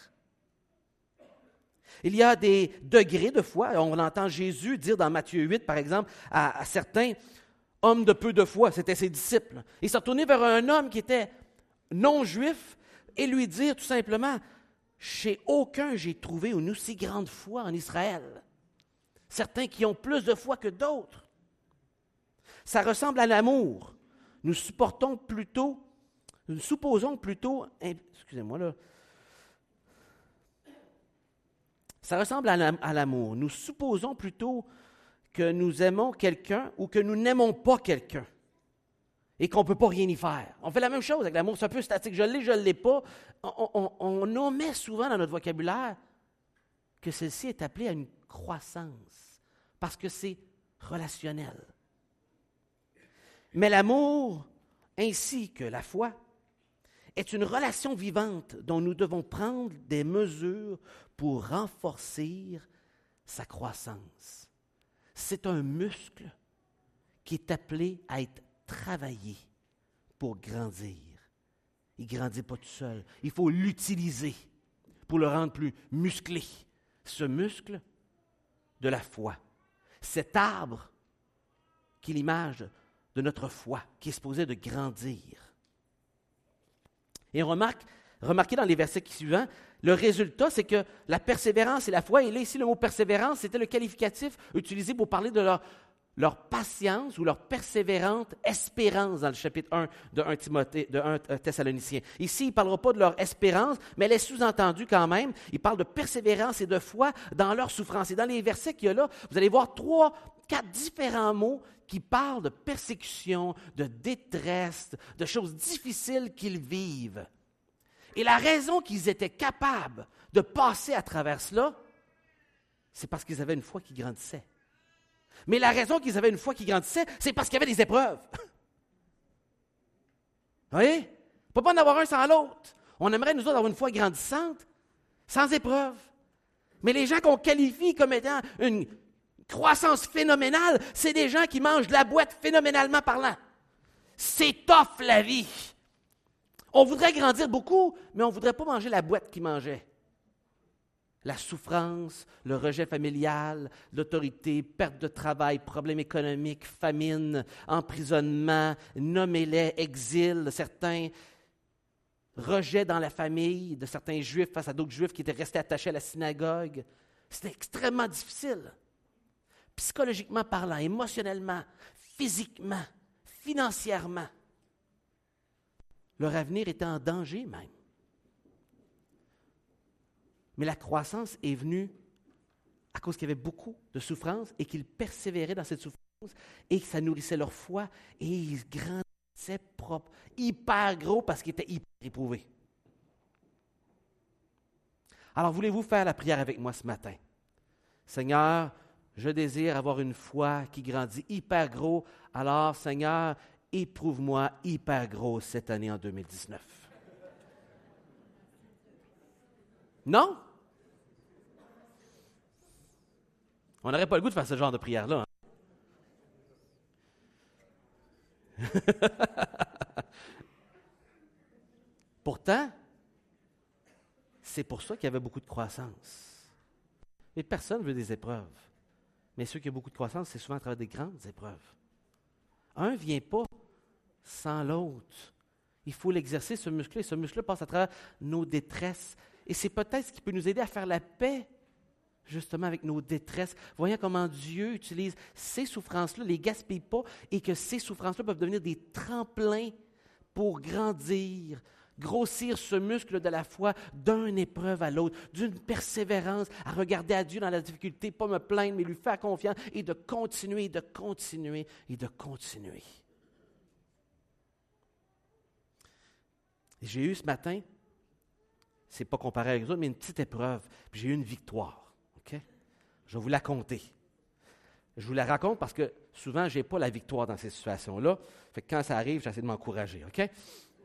Il y a des degrés de foi. On entend Jésus dire dans Matthieu huit, par exemple, à, à certains hommes de peu de foi, c'était ses disciples. Il s'est retourné vers un homme qui était non-juif et lui dire tout simplement, « Chez aucun j'ai trouvé une aussi grande foi en Israël. » Certains qui ont plus de foi que d'autres. Ça ressemble à l'amour. Nous supportons plutôt, nous supposons plutôt, excusez-moi là, ça ressemble à l'amour. Nous supposons plutôt que nous aimons quelqu'un ou que nous n'aimons pas quelqu'un et qu'on ne peut pas rien y faire. On fait la même chose avec l'amour, c'est un peu statique. Je l'ai, je ne l'ai pas. On, on, on omet souvent dans notre vocabulaire que celle-ci est appelée à une croissance parce que c'est relationnel. Mais l'amour, ainsi que la foi, est une relation vivante dont nous devons prendre des mesures pour renforcer sa croissance. C'est un muscle qui est appelé à être travaillé pour grandir. Il ne grandit pas tout seul. Il faut l'utiliser pour le rendre plus musclé. Ce muscle de la foi. Cet arbre qui est l'image de notre foi, qui est supposé de grandir. Et on remarque, remarquez dans les versets qui suivent, le résultat, c'est que la persévérance et la foi, et là ici le mot persévérance, c'était le qualificatif utilisé pour parler de leur, leur patience ou leur persévérante espérance dans le chapitre un de un Timothée, de un Thessaloniciens. Ici, il ne parlera pas de leur espérance, mais elle est sous-entendue quand même. Il parle de persévérance et de foi dans leur souffrance. Et dans les versets qu'il y a là, vous allez voir trois, quatre différents mots qui parlent de persécution, de détresse, de choses difficiles qu'ils vivent. Et la raison qu'ils étaient capables de passer à travers cela, c'est parce qu'ils avaient une foi qui grandissait. Mais la raison qu'ils avaient une foi qui grandissait, c'est parce qu'il y avait des épreuves. Vous voyez? On ne peut pas en avoir un sans l'autre. On aimerait, nous autres, avoir une foi grandissante, sans épreuve. Mais les gens qu'on qualifie comme étant une croissance phénoménale, c'est des gens qui mangent de la boîte phénoménalement parlant. C'est tough, la vie. On voudrait grandir beaucoup, mais on ne voudrait pas manger la boîte qu'ils mangeaient. La souffrance, le rejet familial, l'autorité, perte de travail, problèmes économiques, famine, emprisonnement, nommez-les, exil, certains rejets dans la famille de certains juifs face à d'autres juifs qui étaient restés attachés à la synagogue. C'était extrêmement difficile. Psychologiquement parlant, émotionnellement, physiquement, financièrement. Leur avenir était en danger même. Mais la croissance est venue à cause qu'il y avait beaucoup de souffrance et qu'ils persévéraient dans cette souffrance et que ça nourrissait leur foi et ils grandissaient propres, hyper gros parce qu'ils étaient hyper éprouvés. Alors, voulez-vous faire la prière avec moi ce matin? Seigneur, je désire avoir une foi qui grandit hyper gros. Alors, Seigneur, éprouve-moi hyper gros cette année en deux mille dix-neuf. Non? On n'aurait pas le goût de faire ce genre de prière-là. Hein? Pourtant, c'est pour ça qu'il y avait beaucoup de croissance. Mais personne ne veut des épreuves. Mais ceux qui ont beaucoup de croissance, c'est souvent à travers des grandes épreuves. Un ne vient pas sans l'autre. Il faut l'exercer, ce muscle. Ce muscle passe à travers nos détresses. Et c'est peut-être ce qui peut nous aider à faire la paix, justement, avec nos détresses. Voyons comment Dieu utilise ces souffrances-là, les gaspille pas, et que ces souffrances-là peuvent devenir des tremplins pour grandir, grossir ce muscle de la foi d'une épreuve à l'autre, d'une persévérance à regarder à Dieu dans la difficulté, pas me plaindre, mais lui faire confiance, et de continuer, de continuer, et de continuer. Et j'ai eu ce matin, c'est pas comparé avec les autres, mais une petite épreuve. Puis j'ai eu une victoire. Okay? Je vais vous la conter. Je vous la raconte parce que souvent, je n'ai pas la victoire dans ces situations-là. Fait que quand ça arrive, j'essaie de m'encourager. OK?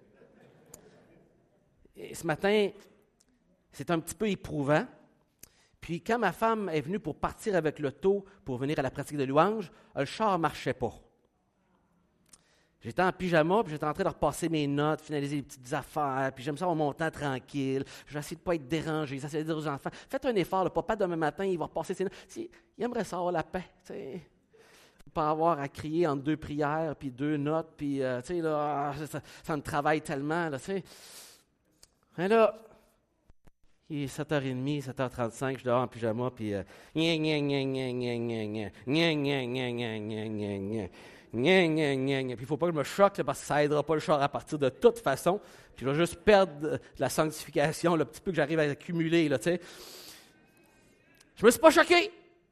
Et ce matin, c'est un petit peu éprouvant. Puis quand ma femme est venue pour partir avec l'auto pour venir à la pratique de louange, le char ne marchait pas. J'étais en pyjama, puis j'étais en train de repasser mes notes, finaliser les petites affaires, puis j'aime ça avoir mon temps tranquille. Je vais essayer de ne pas être dérangé. J'essaie de dire aux enfants, faites un effort, le papa demain matin, il va repasser ses notes. Si, il aimerait ça avoir la paix, tu sais. Pas avoir à crier entre deux prières, puis deux notes, puis, euh, tu sais, là, ça, ça me travaille tellement, là, tu sais. Et là, il est sept heures trente, sept heures trente-cinq, je suis dehors en pyjama, puis euh, gna gna gna gna gna gna gna gna gna gna gna gna gna gna. Gna, gna, gna, gna. Puis il ne faut pas que je me choque là, parce que ça n'aidera pas le char à partir de toute façon. Puis je vais juste perdre de la sanctification, le petit peu que j'arrive à accumuler. Là, tu sais. Je me suis pas choqué.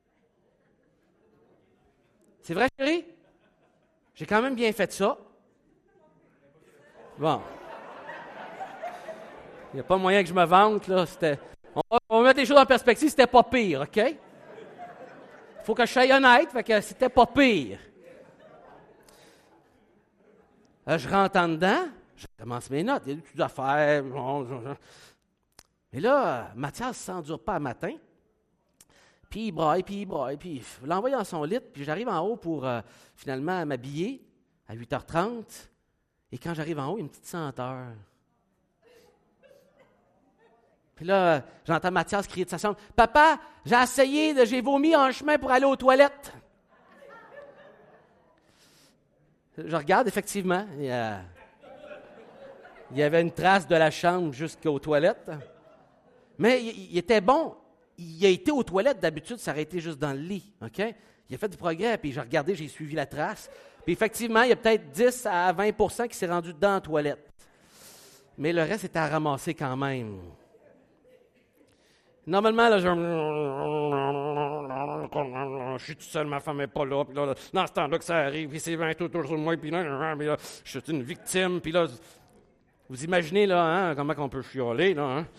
C'est vrai, chérie? J'ai quand même bien fait ça. Bon. Il n'y a pas moyen que je me vante. Là. C'était... On, va, on va mettre les choses en perspective. C'était pas pire, OK? Il faut que je sois honnête, fait que c'était pas pire. Là, je rentre en dedans, je commence mes notes, il y a des petites affaires. Mais là, Mathias ne s'endure pas à matin, puis il braille, puis il braille, puis je l'envoie dans son lit, puis j'arrive en haut pour euh, finalement m'habiller à huit heures trente, et quand j'arrive en haut, il y a une petite senteur. Puis là, j'entends Mathias crier de sa chambre, « Papa, j'ai essayé, de, j'ai vomi en chemin pour aller aux toilettes. » Je regarde, effectivement, il y, a, il y avait une trace de la chambre jusqu'aux toilettes. Mais il, il était bon. Il a été aux toilettes, d'habitude, ça aurait été juste dans le lit. OK? Il a fait du progrès, puis j'ai regardé, j'ai suivi la trace. Puis effectivement, il y a peut-être dix à vingt pour cent qui s'est rendu dans la toilette. Mais le reste était à ramasser quand même. Normalement, là, je... je suis tout seul, ma femme n'est pas là, puis là, dans ce temps-là que ça arrive, puis c'est vingt autour de moi, puis là, puis là, je suis une victime, puis là, vous imaginez, là, hein, comment on peut chioler, là, hein?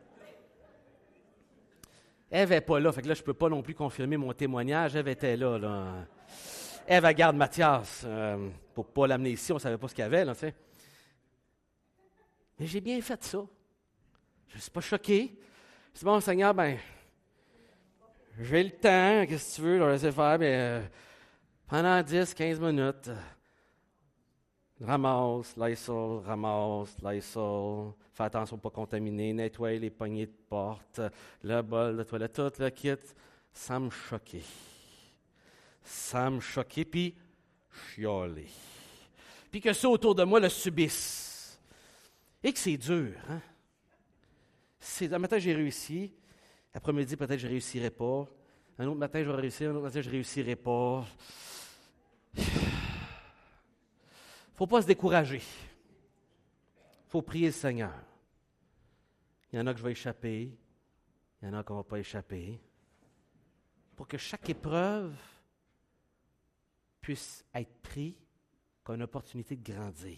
Ève n'est pas là, fait que là, je ne peux pas non plus confirmer mon témoignage, Ève était là, là. Ève, elle garde Mathias, euh, pour ne pas l'amener ici, on ne savait pas ce qu'il y avait, là, tu sais. Mais j'ai bien fait ça. Je ne suis pas choqué. C'est bon, Seigneur, ben, j'ai le temps, qu'est-ce que tu veux, je vais laisser faire, mais euh, pendant dix, quinze minutes, euh, ramasse, Lysol, ramasse, Lysol, fais attention pour ne pas contaminer, nettoie les poignées de porte, le bol de toilette, tout le kit, sans me choquer. Sans me choquer, puis chioler. Puis que ceux autour de moi le subissent. Et que c'est dur, hein? C'est, un matin, j'ai réussi. L'après-midi, peut-être, je ne réussirai pas. Un autre matin, je vais réussir. Un autre matin, je ne réussirai pas. Il ne faut pas se décourager. Il faut prier le Seigneur. Il y en a que je vais échapper. Il y en a qu'on ne va pas échapper. Pour que chaque épreuve puisse être prise comme une opportunité de grandir.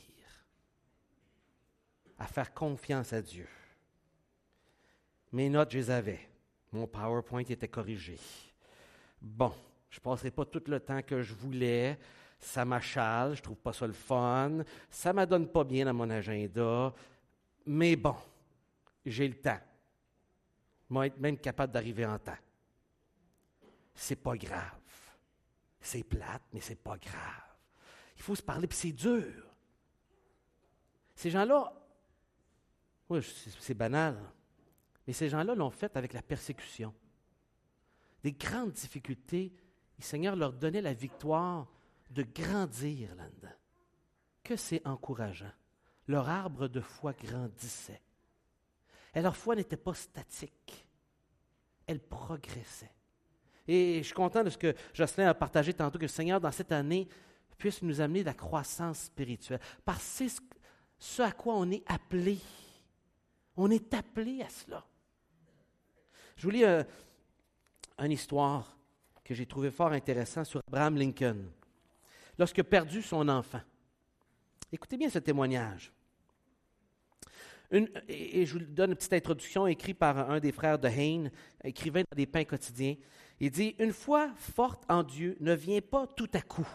À faire confiance à Dieu. Mes notes, je les avais. Mon PowerPoint était corrigé. Bon, je ne passerai pas tout le temps que je voulais. Ça m'achale, je ne trouve pas ça le fun. Ça ne me donne pas bien dans mon agenda. Mais bon, j'ai le temps. Je vais être même capable d'arriver en temps. C'est pas grave. C'est plate, mais c'est pas grave. Il faut se parler, puis c'est dur. Ces gens-là, oui, c'est, c'est banal. Mais ces gens-là l'ont fait avec la persécution. Des grandes difficultés, le Seigneur leur donnait la victoire de grandir là-dedans. Que c'est encourageant. Leur arbre de foi grandissait. Et leur foi n'était pas statique. Elle progressait. Et je suis content de ce que Jocelyn a partagé tantôt, que le Seigneur, dans cette année, puisse nous amener de la croissance spirituelle. Parce que c'est ce, ce à quoi on est appelé. On est appelé à cela. Je vous lis euh, une histoire que j'ai trouvée fort intéressante sur Abraham Lincoln, lorsqu'il a perdu son enfant. Écoutez bien ce témoignage. Une, et, et je vous donne une petite introduction écrite par un des frères de Hayne, écrivain dans des Pains quotidiens. Il dit « Une foi forte en Dieu ne vient pas tout à coup.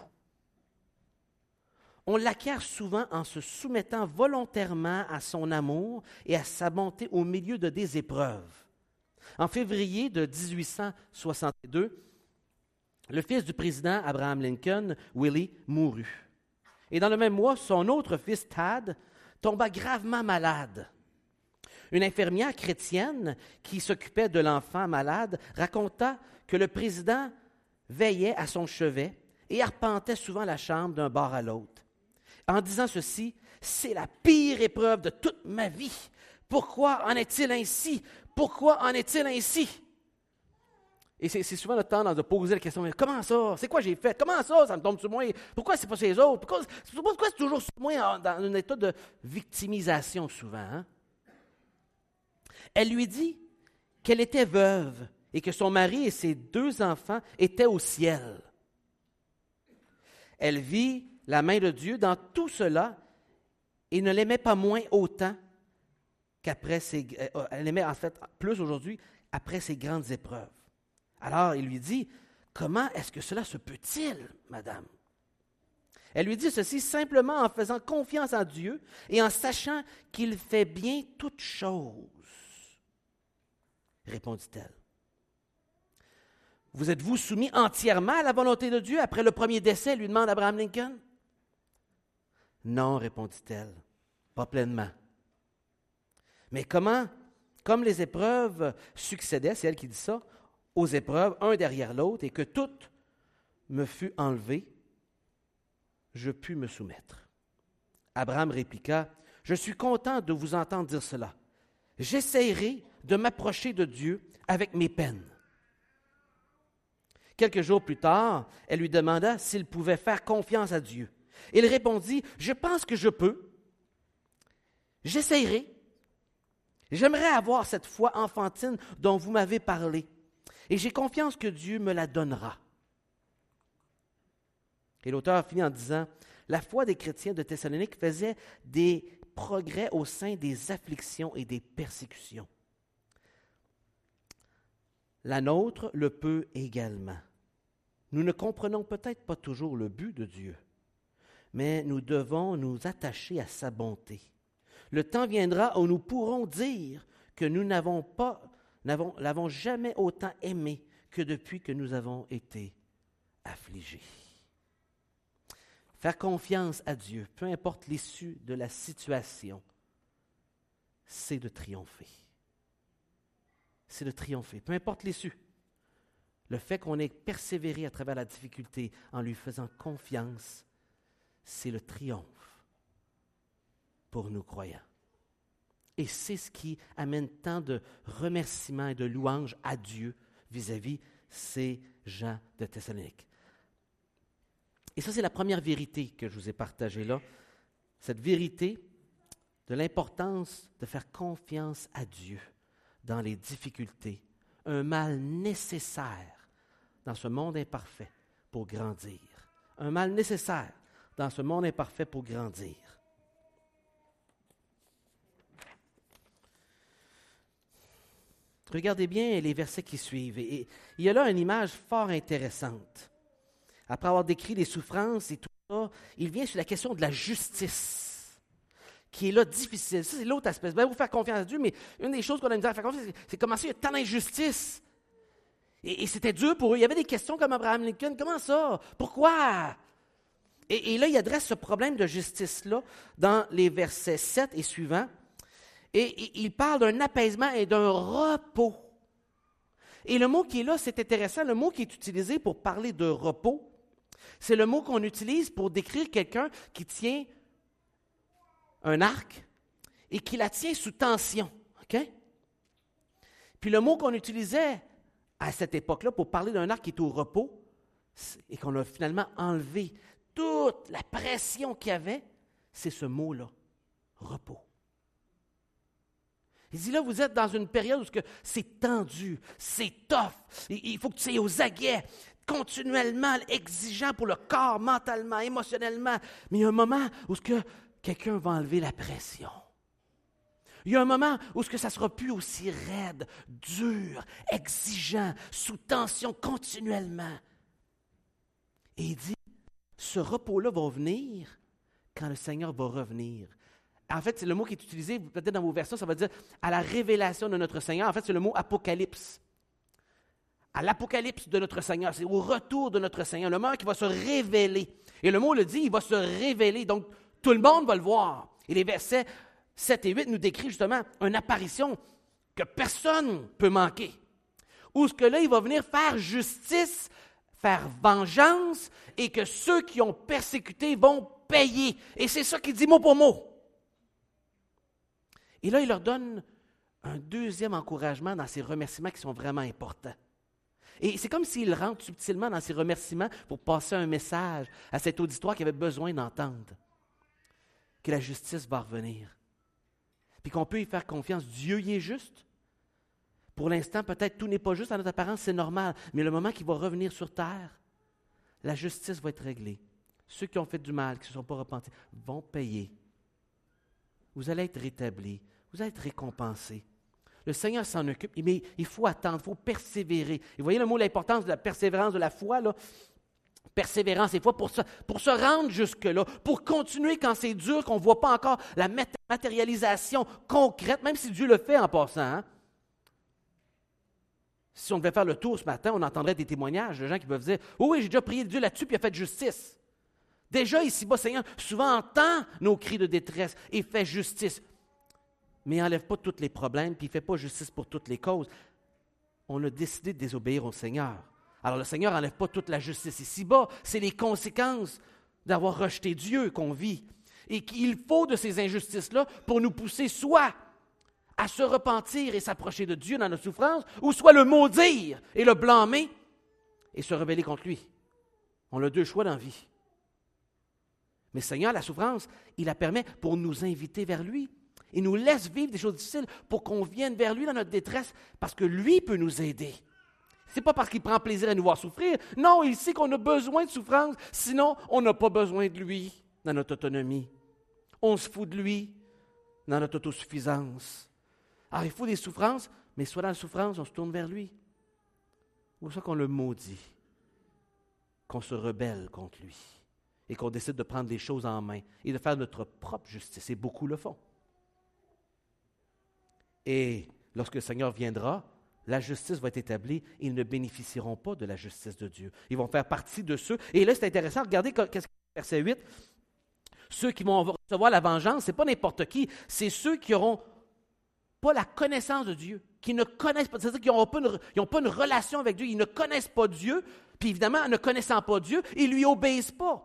On l'acquiert souvent en se soumettant volontairement à son amour et à sa bonté au milieu de des épreuves. En février de dix-huit cent soixante-deux, le fils du président Abraham Lincoln, Willie, mourut. Et dans le même mois, son autre fils, Thad, tomba gravement malade. Une infirmière chrétienne qui s'occupait de l'enfant malade raconta que le président veillait à son chevet et arpentait souvent la chambre d'un bord à l'autre. En disant ceci, « C'est la pire épreuve de toute ma vie. Pourquoi en est-il ainsi? Pourquoi en est-il ainsi? » Et c'est, c'est souvent le temps de poser la question, « Comment ça? C'est quoi j'ai fait? Comment ça, ça me tombe sur moi? Pourquoi c'est pas sur les autres? Pourquoi, pourquoi c'est toujours sur moi? » Dans un état de victimisation souvent. Hein? Elle lui dit qu'elle était veuve et que son mari et ses deux enfants étaient au ciel. Elle vit la main de Dieu dans tout cela et ne l'aimait pas moins autant qu'après ses... Elle l'aimait en fait plus aujourd'hui après ses grandes épreuves. Alors il lui dit, « Comment est-ce que cela se peut-il, madame? » Elle lui dit ceci simplement en faisant confiance en Dieu et en sachant qu'il fait bien toutes choses. Répondit-elle. « Vous êtes-vous soumis entièrement à la volonté de Dieu après le premier décès, lui demande Abraham Lincoln. »« Non, répondit-elle, pas pleinement. Mais comment, comme les épreuves succédaient, c'est elle qui dit ça, aux épreuves, un derrière l'autre, et que tout me fut enlevé, je pus me soumettre. » Abraham répliqua, « Je suis content de vous entendre dire cela. J'essaierai de m'approcher de Dieu avec mes peines. » Quelques jours plus tard, elle lui demanda s'il pouvait faire confiance à Dieu. Il répondit, « Je pense que je peux. J'essaierai. J'aimerais avoir cette foi enfantine dont vous m'avez parlé, et j'ai confiance que Dieu me la donnera. » Et l'auteur finit en disant, « La foi des chrétiens de Thessalonique faisait des progrès au sein des afflictions et des persécutions. La nôtre le peut également. Nous ne comprenons peut-être pas toujours le but de Dieu, mais nous devons nous attacher à sa bonté. Le temps viendra où nous pourrons dire que nous n'avons pas, n'avons, l'avons jamais autant aimé que depuis que nous avons été affligés. » Faire confiance à Dieu, peu importe l'issue de la situation, c'est de triompher. C'est de triompher, peu importe l'issue. Le fait qu'on ait persévéré à travers la difficulté en lui faisant confiance, c'est le triomphe pour nous croyants. Et c'est ce qui amène tant de remerciements et de louanges à Dieu vis-à-vis ces gens de Thessalonique. Et ça, c'est la première vérité que je vous ai partagée là. Cette vérité de l'importance de faire confiance à Dieu dans les difficultés. Un mal nécessaire dans ce monde imparfait pour grandir. Un mal nécessaire dans ce monde imparfait pour grandir. Regardez bien les versets qui suivent. Et il y a là une image fort intéressante. Après avoir décrit les souffrances et tout ça, il vient sur la question de la justice, qui est là difficile. Ça, c'est l'autre aspect. Ben, vous faire confiance à Dieu, mais une des choses qu'on a misère à faire confiance, c'est, c'est comment ça, il y a tant d'injustice. Et, et c'était dur pour eux. Il y avait des questions comme Abraham Lincoln. Comment ça? Pourquoi? Et, et là, il adresse ce problème de justice-là dans les versets sept et suivants. Et, et il parle d'un apaisement et d'un repos. Et le mot qui est là, c'est intéressant. Le mot qui est utilisé pour parler de repos, c'est le mot qu'on utilise pour décrire quelqu'un qui tient un arc et qui la tient sous tension. Okay? Puis le mot qu'on utilisait à cette époque-là pour parler d'un arc qui est au repos et qu'on a finalement enlevé toute la pression qu'il y avait, c'est ce mot-là, repos. Il dit là, vous êtes dans une période où c'est tendu, c'est tough, il faut que tu sois aux aguets, continuellement exigeant pour le corps, mentalement, émotionnellement. Mais il y a un moment où ce que quelqu'un va enlever la pression. Il y a un moment où ce que ça ne sera plus aussi raide, dur, exigeant, sous tension continuellement. Et il dit, ce repos-là va venir quand le Seigneur va revenir en fait, c'est le mot qui est utilisé, peut-être dans vos versions, ça va dire à la révélation de notre Seigneur. En fait, c'est le mot apocalypse. À l'apocalypse de notre Seigneur, c'est au retour de notre Seigneur, le moment qui va se révéler. Et le mot le dit, il va se révéler, donc tout le monde va le voir. Et les versets sept et huit nous décrivent justement une apparition que personne ne peut manquer. Où ce que là, il va venir faire justice, faire vengeance, et que ceux qui ont persécuté vont payer. Et c'est ça qu'il dit mot pour mot. Et là, il leur donne un deuxième encouragement dans ces remerciements qui sont vraiment importants. Et c'est comme s'il rentre subtilement dans ces remerciements pour passer un message à cet auditoire qui avait besoin d'entendre. Que la justice va revenir. Puis qu'on peut y faire confiance. Dieu y est juste. Pour l'instant, peut-être tout n'est pas juste à notre apparence, c'est normal. Mais le moment qu'il va revenir sur terre, la justice va être réglée. Ceux qui ont fait du mal, qui ne se sont pas repentis, vont payer. Vous allez être rétablis. Vous allez être récompensés. Le Seigneur s'en occupe, mais il faut attendre, il faut persévérer. Et vous voyez le mot, l'importance de la persévérance, de la foi, là. Persévérance, et foi, pour se, pour se rendre jusque-là, pour continuer quand c'est dur, qu'on ne voit pas encore la matérialisation concrète, même si Dieu le fait en passant. Hein? Si on devait faire le tour ce matin, on entendrait des témoignages de gens qui peuvent dire « Oh oui, j'ai déjà prié Dieu là-dessus, puis il a fait justice. » Déjà, ici-bas, Seigneur, souvent entend nos cris de détresse et fait justice. Mais il n'enlève pas tous les problèmes, puis il ne fait pas justice pour toutes les causes. On a décidé de désobéir au Seigneur. Alors le Seigneur n'enlève pas toute la justice ici-bas. C'est les conséquences d'avoir rejeté Dieu qu'on vit. Et qu'il faut de ces injustices-là pour nous pousser soit à se repentir et s'approcher de Dieu dans notre souffrance, ou soit le maudire et le blâmer et se rebeller contre lui. On a deux choix dans la vie. Mais le Seigneur, la souffrance, il la permet pour nous inviter vers lui. Il nous laisse vivre des choses difficiles pour qu'on vienne vers lui dans notre détresse, parce que lui peut nous aider. Ce n'est pas parce qu'il prend plaisir à nous voir souffrir. Non, il sait qu'on a besoin de souffrance, sinon on n'a pas besoin de lui dans notre autonomie. On se fout de lui dans notre autosuffisance. Alors il faut des souffrances, mais soit dans la souffrance, on se tourne vers lui. Ou soit qu'on le maudit, qu'on se rebelle contre lui et qu'on décide de prendre les choses en main et de faire notre propre justice. Et beaucoup le font. Et lorsque le Seigneur viendra, la justice va être établie, ils ne bénéficieront pas de la justice de Dieu. Ils vont faire partie de ceux. Et là, c'est intéressant, regardez qu'est-ce que verset huit. Ceux qui vont recevoir la vengeance, ce n'est pas n'importe qui, c'est ceux qui n'auront pas la connaissance de Dieu, qui ne connaissent pas, c'est-à-dire qu'ils n'ont pas, pas une relation avec Dieu, ils ne connaissent pas Dieu, puis évidemment, en ne connaissant pas Dieu, ils ne lui obéissent pas.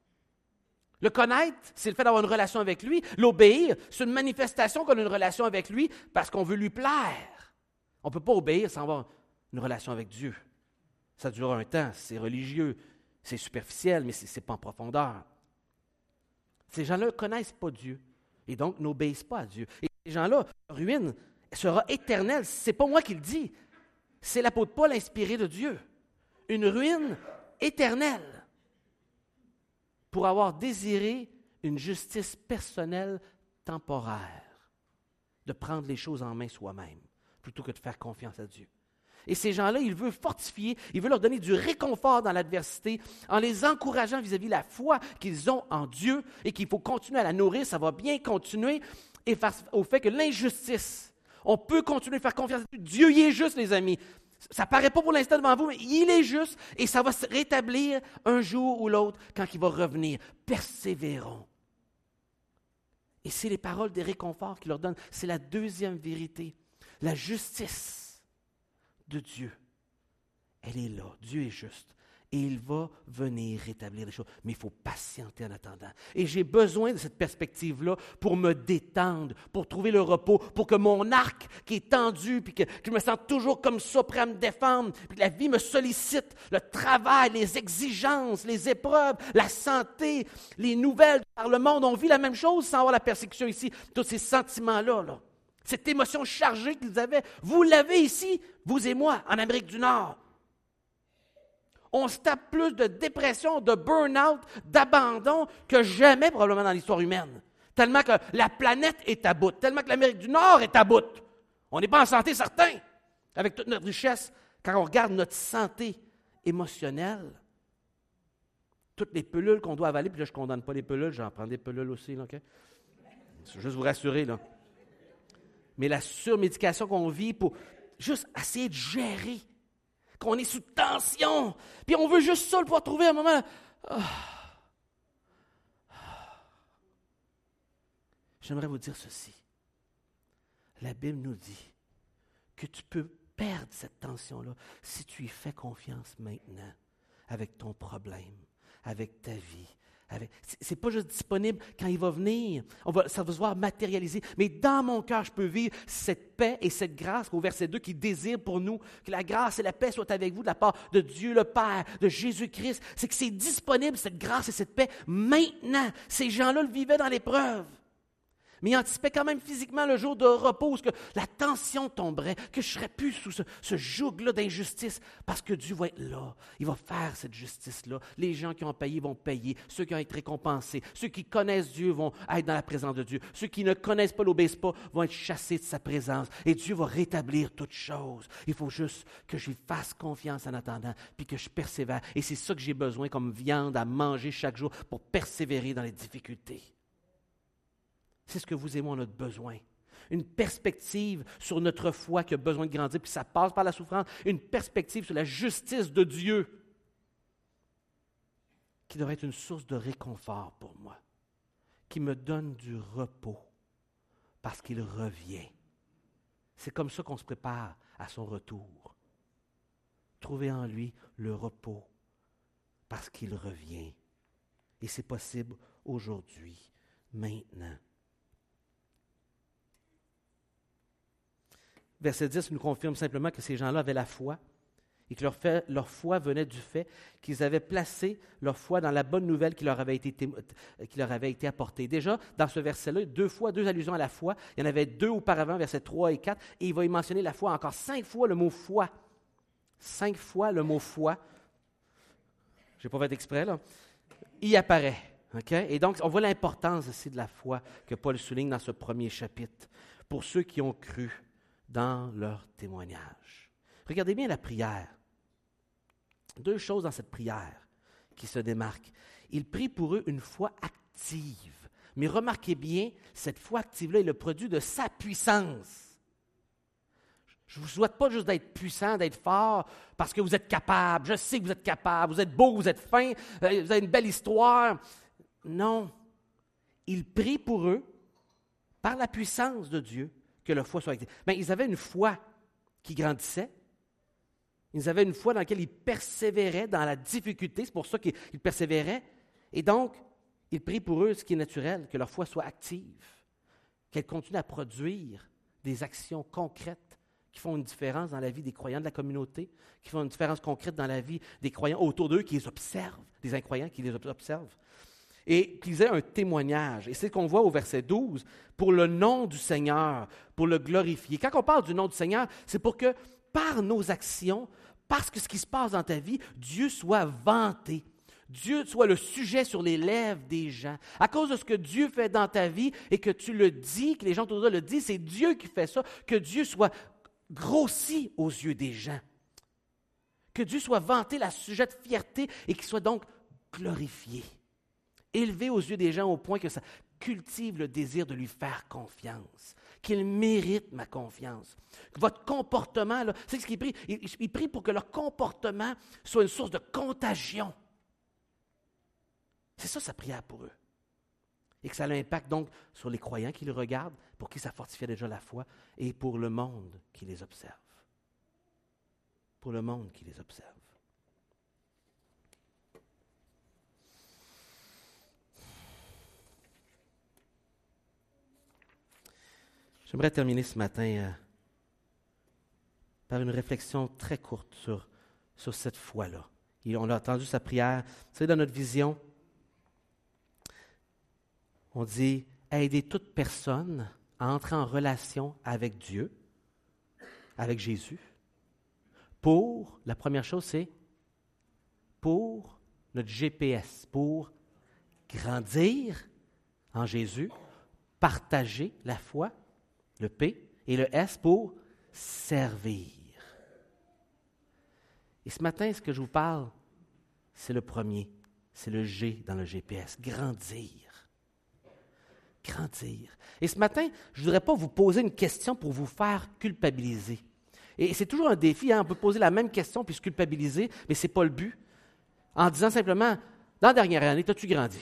Le connaître, c'est le fait d'avoir une relation avec lui. L'obéir, c'est une manifestation qu'on a une relation avec lui parce qu'on veut lui plaire. On ne peut pas obéir sans avoir une relation avec Dieu. Ça dure un temps, c'est religieux, c'est superficiel, mais ce n'est pas en profondeur. Ces gens-là ne connaissent pas Dieu et donc n'obéissent pas à Dieu. Et ces gens-là, leur ruine sera éternelle. Ce n'est pas moi qui le dis, c'est l'apôtre Paul inspiré de Dieu. Une ruine éternelle. Pour avoir désiré une justice personnelle temporaire, de prendre les choses en main soi-même, plutôt que de faire confiance à Dieu. Et ces gens-là, il veut fortifier, il veut leur donner du réconfort dans l'adversité, en les encourageant vis-à-vis de la foi qu'ils ont en Dieu et qu'il faut continuer à la nourrir, ça va bien continuer, et face au fait que l'injustice, on peut continuer à faire confiance à Dieu. Dieu y est juste, les amis. Ça ne paraît pas pour l'instant devant vous, mais il est juste et ça va se rétablir un jour ou l'autre quand il va revenir. Persévérons. Et c'est les paroles des réconforts qu'il leur donne. C'est la deuxième vérité. La justice de Dieu, elle est là. Dieu est juste. Et il va venir rétablir les choses. Mais il faut patienter en attendant. Et j'ai besoin de cette perspective-là pour me détendre, pour trouver le repos, pour que mon arc qui est tendu, puis que, que je me sens toujours comme ça, prêt à me défendre, puis que la vie me sollicite, le travail, les exigences, les épreuves, la santé, les nouvelles par le monde. On vit la même chose sans avoir la persécution ici. Tous ces sentiments-là, là, cette émotion chargée qu'ils avaient, vous l'avez ici, vous et moi, en Amérique du Nord. On se tape plus de dépression, de burn-out, d'abandon que jamais probablement dans l'histoire humaine. Tellement que la planète est à bout, tellement que l'Amérique du Nord est à bout. On n'est pas en santé certain, avec toute notre richesse. Quand on regarde notre santé émotionnelle, toutes les pilules qu'on doit avaler, puis là je ne condamne pas les pilules, j'en prends des pilules aussi, là, OK? Je veux juste vous rassurer, là. Mais la surmédication qu'on vit pour juste essayer de gérer, qu'on est sous tension, puis on veut juste ça, pouvoir trouver un moment. Oh. J'aimerais vous dire ceci. La Bible nous dit que tu peux perdre cette tension-là si tu y fais confiance maintenant avec ton problème, avec ta vie. Avec... Ce n'est pas juste disponible quand il va venir. On va, ça va se voir matérialiser. Mais dans mon cœur, je peux vivre cette paix et cette grâce au verset deux qui désire pour nous que la grâce et la paix soient avec vous de la part de Dieu le Père, de Jésus-Christ. C'est que c'est disponible, cette grâce et cette paix, maintenant. Ces gens-là le vivaient dans l'épreuve. Mais ils anticipaient quand même physiquement le jour de repos où que la tension tomberait, que je ne serais plus sous ce, ce joug-là d'injustice, parce que Dieu va être là. Il va faire cette justice-là. Les gens qui ont payé vont payer. Ceux qui ont été récompensés. Ceux qui connaissent Dieu vont être dans la présence de Dieu. Ceux qui ne connaissent pas, l'obéissent pas, vont être chassés de sa présence. Et Dieu va rétablir toutes choses. Il faut juste que je lui fasse confiance en attendant, puis que je persévère. Et c'est ça que j'ai besoin comme viande à manger chaque jour pour persévérer dans les difficultés. C'est ce que vous et moi, on a besoin. Une perspective sur notre foi qui a besoin de grandir, puis ça passe par la souffrance. Une perspective sur la justice de Dieu qui devrait être une source de réconfort pour moi, qui me donne du repos parce qu'il revient. C'est comme ça qu'on se prépare à son retour. Trouver en lui le repos parce qu'il revient. Et c'est possible aujourd'hui, maintenant. Verset dix nous confirme simplement que ces gens-là avaient la foi et que leur, fait, leur foi venait du fait qu'ils avaient placé leur foi dans la bonne nouvelle qui leur avait été, qui leur avait été apportée. Déjà, dans ce verset-là, deux fois, deux allusions à la foi. Il y en avait deux auparavant, versets trois et quatre, et il va y mentionner la foi encore cinq fois le mot foi. Cinq fois le mot foi. Je n'ai pas fait exprès, là. Il apparaît. Okay? Et donc, on voit l'importance aussi de la foi que Paul souligne dans ce premier chapitre. Pour ceux qui ont cru dans leur témoignage. Regardez bien la prière. Deux choses dans cette prière qui se démarquent. Il prie pour eux une foi active. Mais remarquez bien, cette foi active-là est le produit de sa puissance. Je ne vous souhaite pas juste d'être puissant, d'être fort, parce que vous êtes capable. Je sais que vous êtes capable. Vous êtes beau, vous êtes fin, vous avez une belle histoire. Non. Il prie pour eux par la puissance de Dieu. Que leur foi soit active. Bien, ils avaient une foi qui grandissait. Ils avaient une foi dans laquelle ils persévéraient dans la difficulté. C'est pour ça qu'ils persévéraient. Et donc, ils prient pour eux ce qui est naturel, que leur foi soit active, qu'elle continue à produire des actions concrètes qui font une différence dans la vie des croyants de la communauté, qui font une différence concrète dans la vie des croyants autour d'eux, qui les observent, des incroyants qui les observent. Et qu'ils aient un témoignage. Et c'est ce qu'on voit au verset douze, pour le nom du Seigneur, pour le glorifier. Quand on parle du nom du Seigneur, c'est pour que par nos actions, parce que ce qui se passe dans ta vie, Dieu soit vanté. Dieu soit le sujet sur les lèvres des gens. À cause de ce que Dieu fait dans ta vie et que tu le dis, que les gens autour de toi le disent, c'est Dieu qui fait ça, que Dieu soit grossi aux yeux des gens. Que Dieu soit vanté, la sujet de fierté, et qu'il soit donc glorifié. Élevé aux yeux des gens au point que ça cultive le désir de lui faire confiance, qu'il mérite ma confiance. Votre comportement, là, c'est ce qu'il prie. Il, il prie pour que leur comportement soit une source de contagion. C'est ça sa prière pour eux. Et que ça a l'impact donc sur les croyants qui le regardent, pour qui ça fortifie déjà la foi, et pour le monde qui les observe. Pour le monde qui les observe. J'aimerais terminer ce matin euh, par une réflexion très courte sur, sur cette foi-là. Et on a entendu sa prière. Vous savez, dans notre vision, on dit « aider toute personne à entrer en relation avec Dieu, avec Jésus, pour, la première chose, c'est pour notre G P S, pour grandir en Jésus, partager la foi, le P, et le S pour servir. » Et ce matin, ce que je vous parle, c'est le premier, c'est le G dans le G P S, grandir. grandir. Et ce matin, je ne voudrais pas vous poser une question pour vous faire culpabiliser. Et c'est toujours un défi, hein? On peut poser la même question puis se culpabiliser, mais ce n'est pas le but. En disant simplement, dans la dernière année, t'as-tu grandi?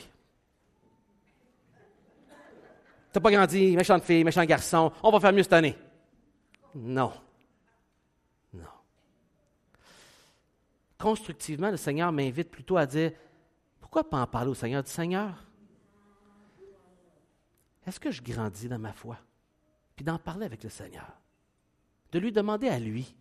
T'as pas grandi, méchante fille, méchant garçon, on va faire mieux cette année. Non. Non. Constructivement, le Seigneur m'invite plutôt à dire, pourquoi pas en parler au Seigneur? Du Seigneur, est-ce que je grandis dans ma foi? Puis d'en parler avec le Seigneur. De lui demander à lui.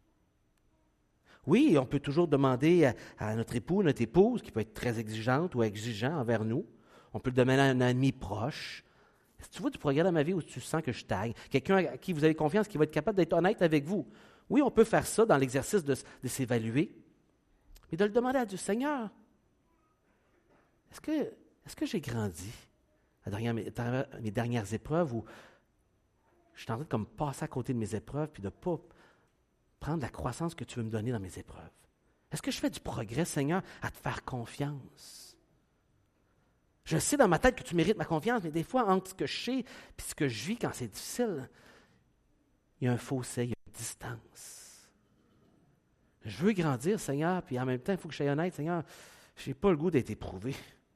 Oui, on peut toujours demander à, à notre époux, notre épouse, qui peut être très exigeante ou exigeant envers nous. On peut le demander à un ami proche. Est-ce que tu vois du progrès dans ma vie où tu sens que je stagne? Quelqu'un à qui vous avez confiance, qui va être capable d'être honnête avec vous. Oui, on peut faire ça dans l'exercice de, de s'évaluer. Mais de le demander à Dieu, Seigneur, est-ce que, est-ce que j'ai grandi à dernière, mes, mes dernières épreuves où je suis en train de comme passer à côté de mes épreuves puis de ne pas prendre la croissance que tu veux me donner dans mes épreuves? Est-ce que je fais du progrès, Seigneur, à te faire confiance? Je sais dans ma tête que tu mérites ma confiance, mais des fois, entre ce que je sais et ce que je vis quand c'est difficile, il y a un fossé, il y a une distance. Je veux grandir, Seigneur, puis en même temps, il faut que je sois honnête, Seigneur, je n'ai pas le goût d'être éprouvé.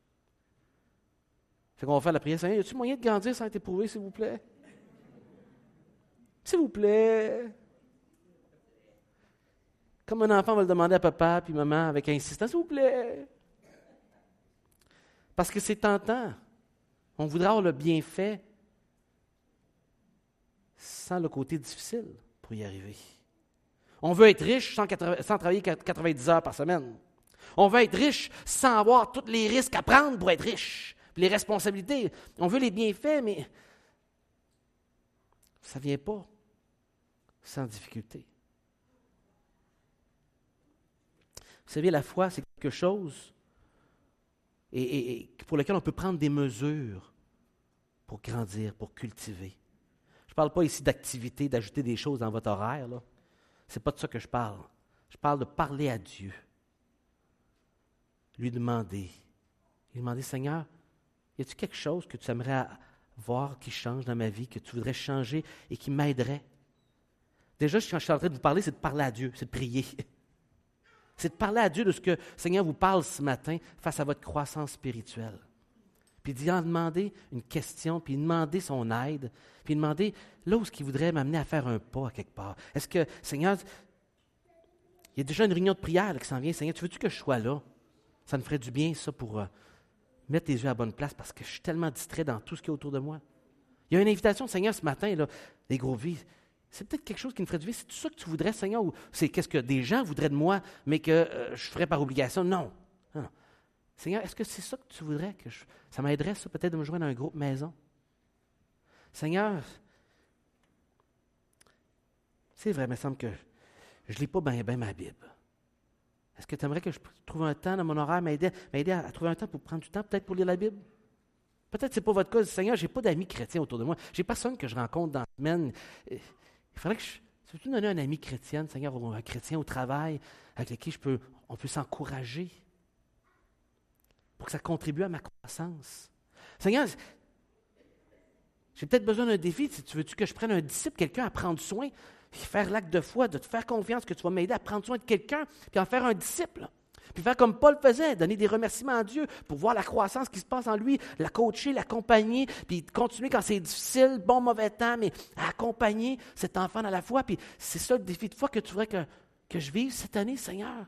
Fait qu'on va faire la prière, Seigneur, y a-t-il moyen de grandir sans être éprouvé, s'il vous plaît? S'il vous plaît. Comme un enfant va le demander à papa puis maman avec insistance, s'il vous plaît. Parce que c'est tentant. On voudrait avoir le bienfait sans le côté difficile pour y arriver. On veut être riche sans, sans travailler quatre-vingt-dix heures par semaine. On veut être riche sans avoir tous les risques à prendre pour être riche, puis les responsabilités. On veut les bienfaits, mais ça ne vient pas sans difficulté. Vous savez, la foi, c'est quelque chose et, et, et pour lequel on peut prendre des mesures pour grandir, pour cultiver. Je ne parle pas ici d'activité, d'ajouter des choses dans votre horaire. Ce n'est pas de ça que je parle. Je parle de parler à Dieu. Lui demander. Lui demander, Seigneur, y a-t-il quelque chose que tu aimerais voir qui change dans ma vie, que tu voudrais changer et qui m'aiderait? Déjà, quand je suis en train de vous parler, c'est de parler à Dieu, c'est de prier. C'est de parler à Dieu de ce que le Seigneur vous parle ce matin face à votre croissance spirituelle. Puis d'y en demander une question, puis demander son aide, puis demander là où est-ce qu'il voudrait m'amener à faire un pas à quelque part. Est-ce que, Seigneur, il y a déjà une réunion de prière là, qui s'en vient. Seigneur, tu veux-tu que je sois là? Ça me ferait du bien, ça, pour euh, mettre les yeux à la bonne place parce que je suis tellement distrait dans tout ce qui est autour de moi. Il y a une invitation, Seigneur, ce matin, là, les gros vies. C'est peut-être quelque chose qui me ferait du bien. C'est tout ça que tu voudrais, Seigneur, ou c'est qu'est-ce que des gens voudraient de moi, mais que euh, je ferais par obligation? Non. non. Seigneur, est-ce que c'est ça que tu voudrais? que je, Ça m'aiderait, ça, peut-être, de me joindre à un groupe maison? Seigneur, c'est vrai, il me semble que je ne lis pas bien ben ma Bible. Est-ce que tu aimerais que je trouve un temps dans mon horaire, m'aider, m'aider à, à trouver un temps pour prendre du temps, peut-être pour lire la Bible? Peut-être que ce n'est pas votre cas. Seigneur, je n'ai pas d'amis chrétiens autour de moi. Je n'ai personne que je rencontre dans la semaine. Il faudrait que je... Tu veux-tu me donner un ami chrétien, Seigneur, ou un chrétien au travail, avec lequel je peux, on peut s'encourager pour que ça contribue à ma croissance? Seigneur, j'ai peut-être besoin d'un défi. Tu veux-tu que je prenne un disciple, quelqu'un à prendre soin, faire l'acte de foi, de te faire confiance que tu vas m'aider à prendre soin de quelqu'un, puis en faire un disciple? Puis faire comme Paul faisait, donner des remerciements à Dieu pour voir la croissance qui se passe en lui, la coacher, l'accompagner, puis continuer quand c'est difficile, bon, mauvais temps, mais à accompagner cet enfant dans la foi. Puis c'est ça le défi de foi que tu voudrais que, que je vive cette année, Seigneur.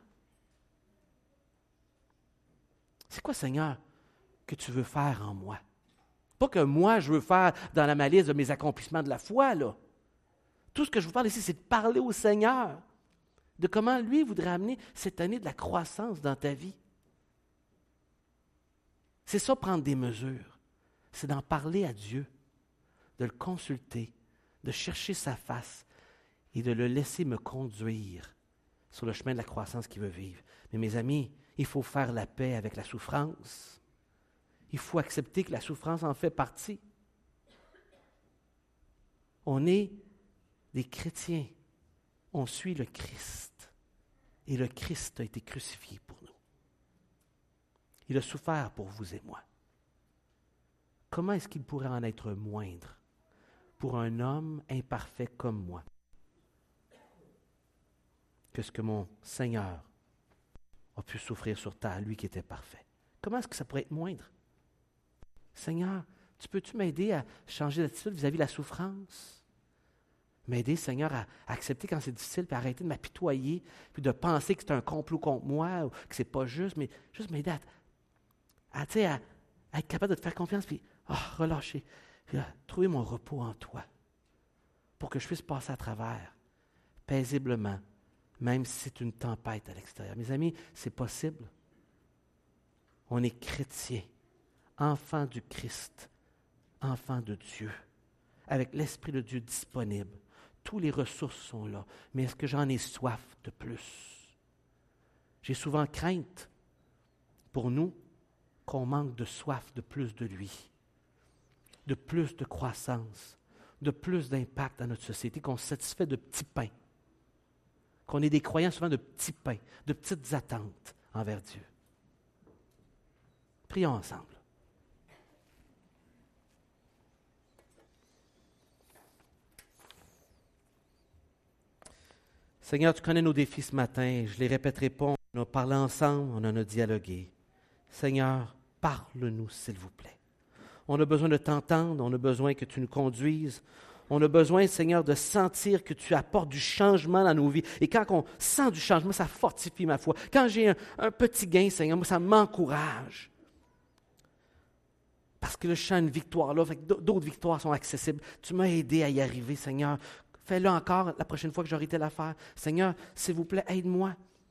C'est quoi, Seigneur, que tu veux faire en moi? Pas que moi, je veux faire dans la malice de mes accomplissements de la foi, là. Tout ce que je vous parle ici, c'est de parler au Seigneur, de comment lui voudrait amener cette année de la croissance dans ta vie. C'est ça, prendre des mesures. C'est d'en parler à Dieu, de le consulter, de chercher sa face et de le laisser me conduire sur le chemin de la croissance qu'il veut vivre. Mais mes amis, il faut faire la paix avec la souffrance. Il faut accepter que la souffrance en fait partie. On est des chrétiens. On suit le Christ. Et le Christ a été crucifié pour nous. Il a souffert pour vous et moi. comment est-ce qu'il pourrait en être moindre pour un homme imparfait comme moi que ce que mon Seigneur a pu souffrir sur terre, lui qui était parfait? Comment est-ce que ça pourrait être moindre? Seigneur, tu peux-tu m'aider à changer d'attitude vis-à-vis de la souffrance? M'aider, Seigneur, à, à accepter quand c'est difficile, puis à arrêter de m'apitoyer, puis de penser que c'est un complot contre moi, ou que c'est pas juste, mais juste m'aider à, à, tu sais, à, à être capable de te faire confiance, puis oh, relâcher, puis à trouver mon repos en toi, pour que je puisse passer à travers, paisiblement, même si c'est une tempête à l'extérieur. Mes amis, c'est possible. On est chrétien, enfant du Christ, enfant de Dieu, avec l'Esprit de Dieu disponible. Toutes les ressources sont là. Mais est-ce que j'en ai soif de plus? J'ai souvent crainte pour nous qu'on manque de soif de plus de lui, de plus de croissance, de plus d'impact dans notre société, qu'on se satisfait de petits pains, qu'on est des croyants souvent de petits pains, de petites attentes envers Dieu. Prions ensemble. Seigneur, tu connais nos défis ce matin. Je ne les répéterai pas. On a parlé ensemble, on en a dialogué. Seigneur, parle-nous, s'il vous plaît. On a besoin de t'entendre, on a besoin que tu nous conduises. On a besoin, Seigneur, de sentir que tu apportes du changement dans nos vies. Et quand on sent du changement, ça fortifie ma foi. Quand j'ai un, un petit gain, Seigneur, moi, ça m'encourage. Parce que là, je sens une victoire là, fait que d'autres victoires sont accessibles. Tu m'as aidé à y arriver, Seigneur. Fais-le encore la prochaine fois que j'aurai telle affaire. Seigneur, s'il vous plaît, aide-moi.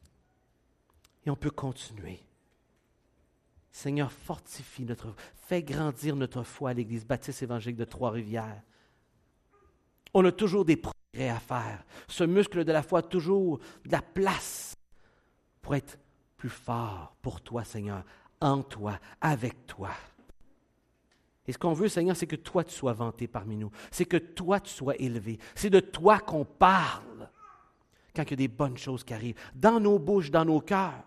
Et on peut continuer. Seigneur, fortifie notre foi. Fais grandir notre foi à l'Église baptiste évangélique de Trois-Rivières. On a toujours des progrès à faire. Ce muscle de la foi a toujours de la place pour être plus fort pour toi, Seigneur, en toi, avec toi. Et ce qu'on veut, Seigneur, c'est que toi, tu sois vanté parmi nous. C'est que toi, tu sois élevé. C'est de toi qu'on parle quand il y a des bonnes choses qui arrivent, dans nos bouches, dans nos cœurs,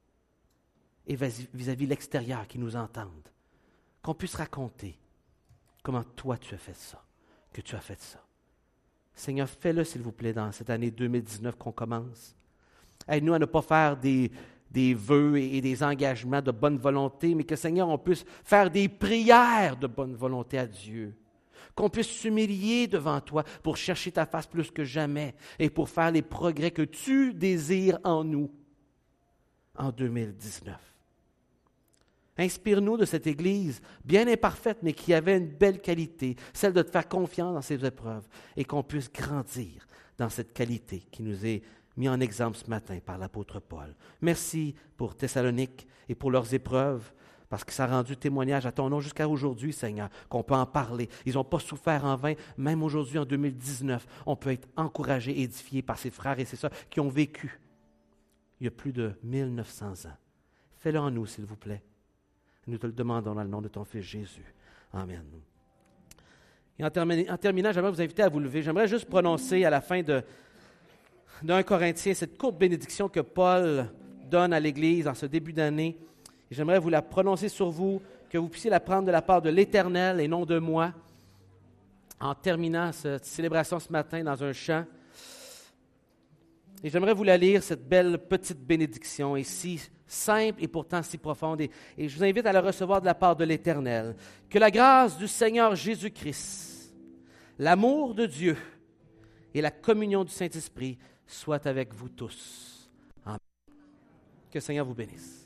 et vis-à-vis de l'extérieur qui nous entendent. Qu'on puisse raconter comment toi, tu as fait ça, que tu as fait ça. Seigneur, fais-le, s'il vous plaît, dans cette année deux mille dix-neuf qu'on commence. Aide-nous à ne pas faire des... des vœux et des engagements de bonne volonté, mais que, Seigneur, on puisse faire des prières de bonne volonté à Dieu. Qu'on puisse s'humilier devant toi pour chercher ta face plus que jamais et pour faire les progrès que tu désires en nous en deux mille dix-neuf. Inspire-nous de cette Église bien imparfaite, mais qui avait une belle qualité, celle de te faire confiance dans ces épreuves et qu'on puisse grandir dans cette qualité qui nous est mis en exemple ce matin par l'apôtre Paul. Merci pour Thessalonique et pour leurs épreuves, parce que ça a rendu témoignage à ton nom jusqu'à aujourd'hui, Seigneur, qu'on peut en parler. Ils n'ont pas souffert en vain, même aujourd'hui, en deux mille dix-neuf. On peut être encouragé, édifié par ses frères et ses sœurs qui ont vécu il y a plus de mille neuf cents ans. Fais-le en nous, s'il vous plaît. Nous te le demandons dans le nom de ton Fils Jésus. Amen. Et en, termi- en terminant, j'aimerais vous inviter à vous lever. J'aimerais juste prononcer à la fin de d'un Corinthiens, cette courte bénédiction que Paul donne à l'Église en ce début d'année. Et j'aimerais vous la prononcer sur vous, que vous puissiez la prendre de la part de l'Éternel et non de moi, en terminant cette célébration ce matin dans un chant. Et j'aimerais vous la lire, cette belle petite bénédiction, et si simple et pourtant si profonde. Et, et je vous invite à la recevoir de la part de l'Éternel. Que la grâce du Seigneur Jésus-Christ, l'amour de Dieu et la communion du Saint-Esprit soit avec vous tous. Amen. Que le Seigneur vous bénisse.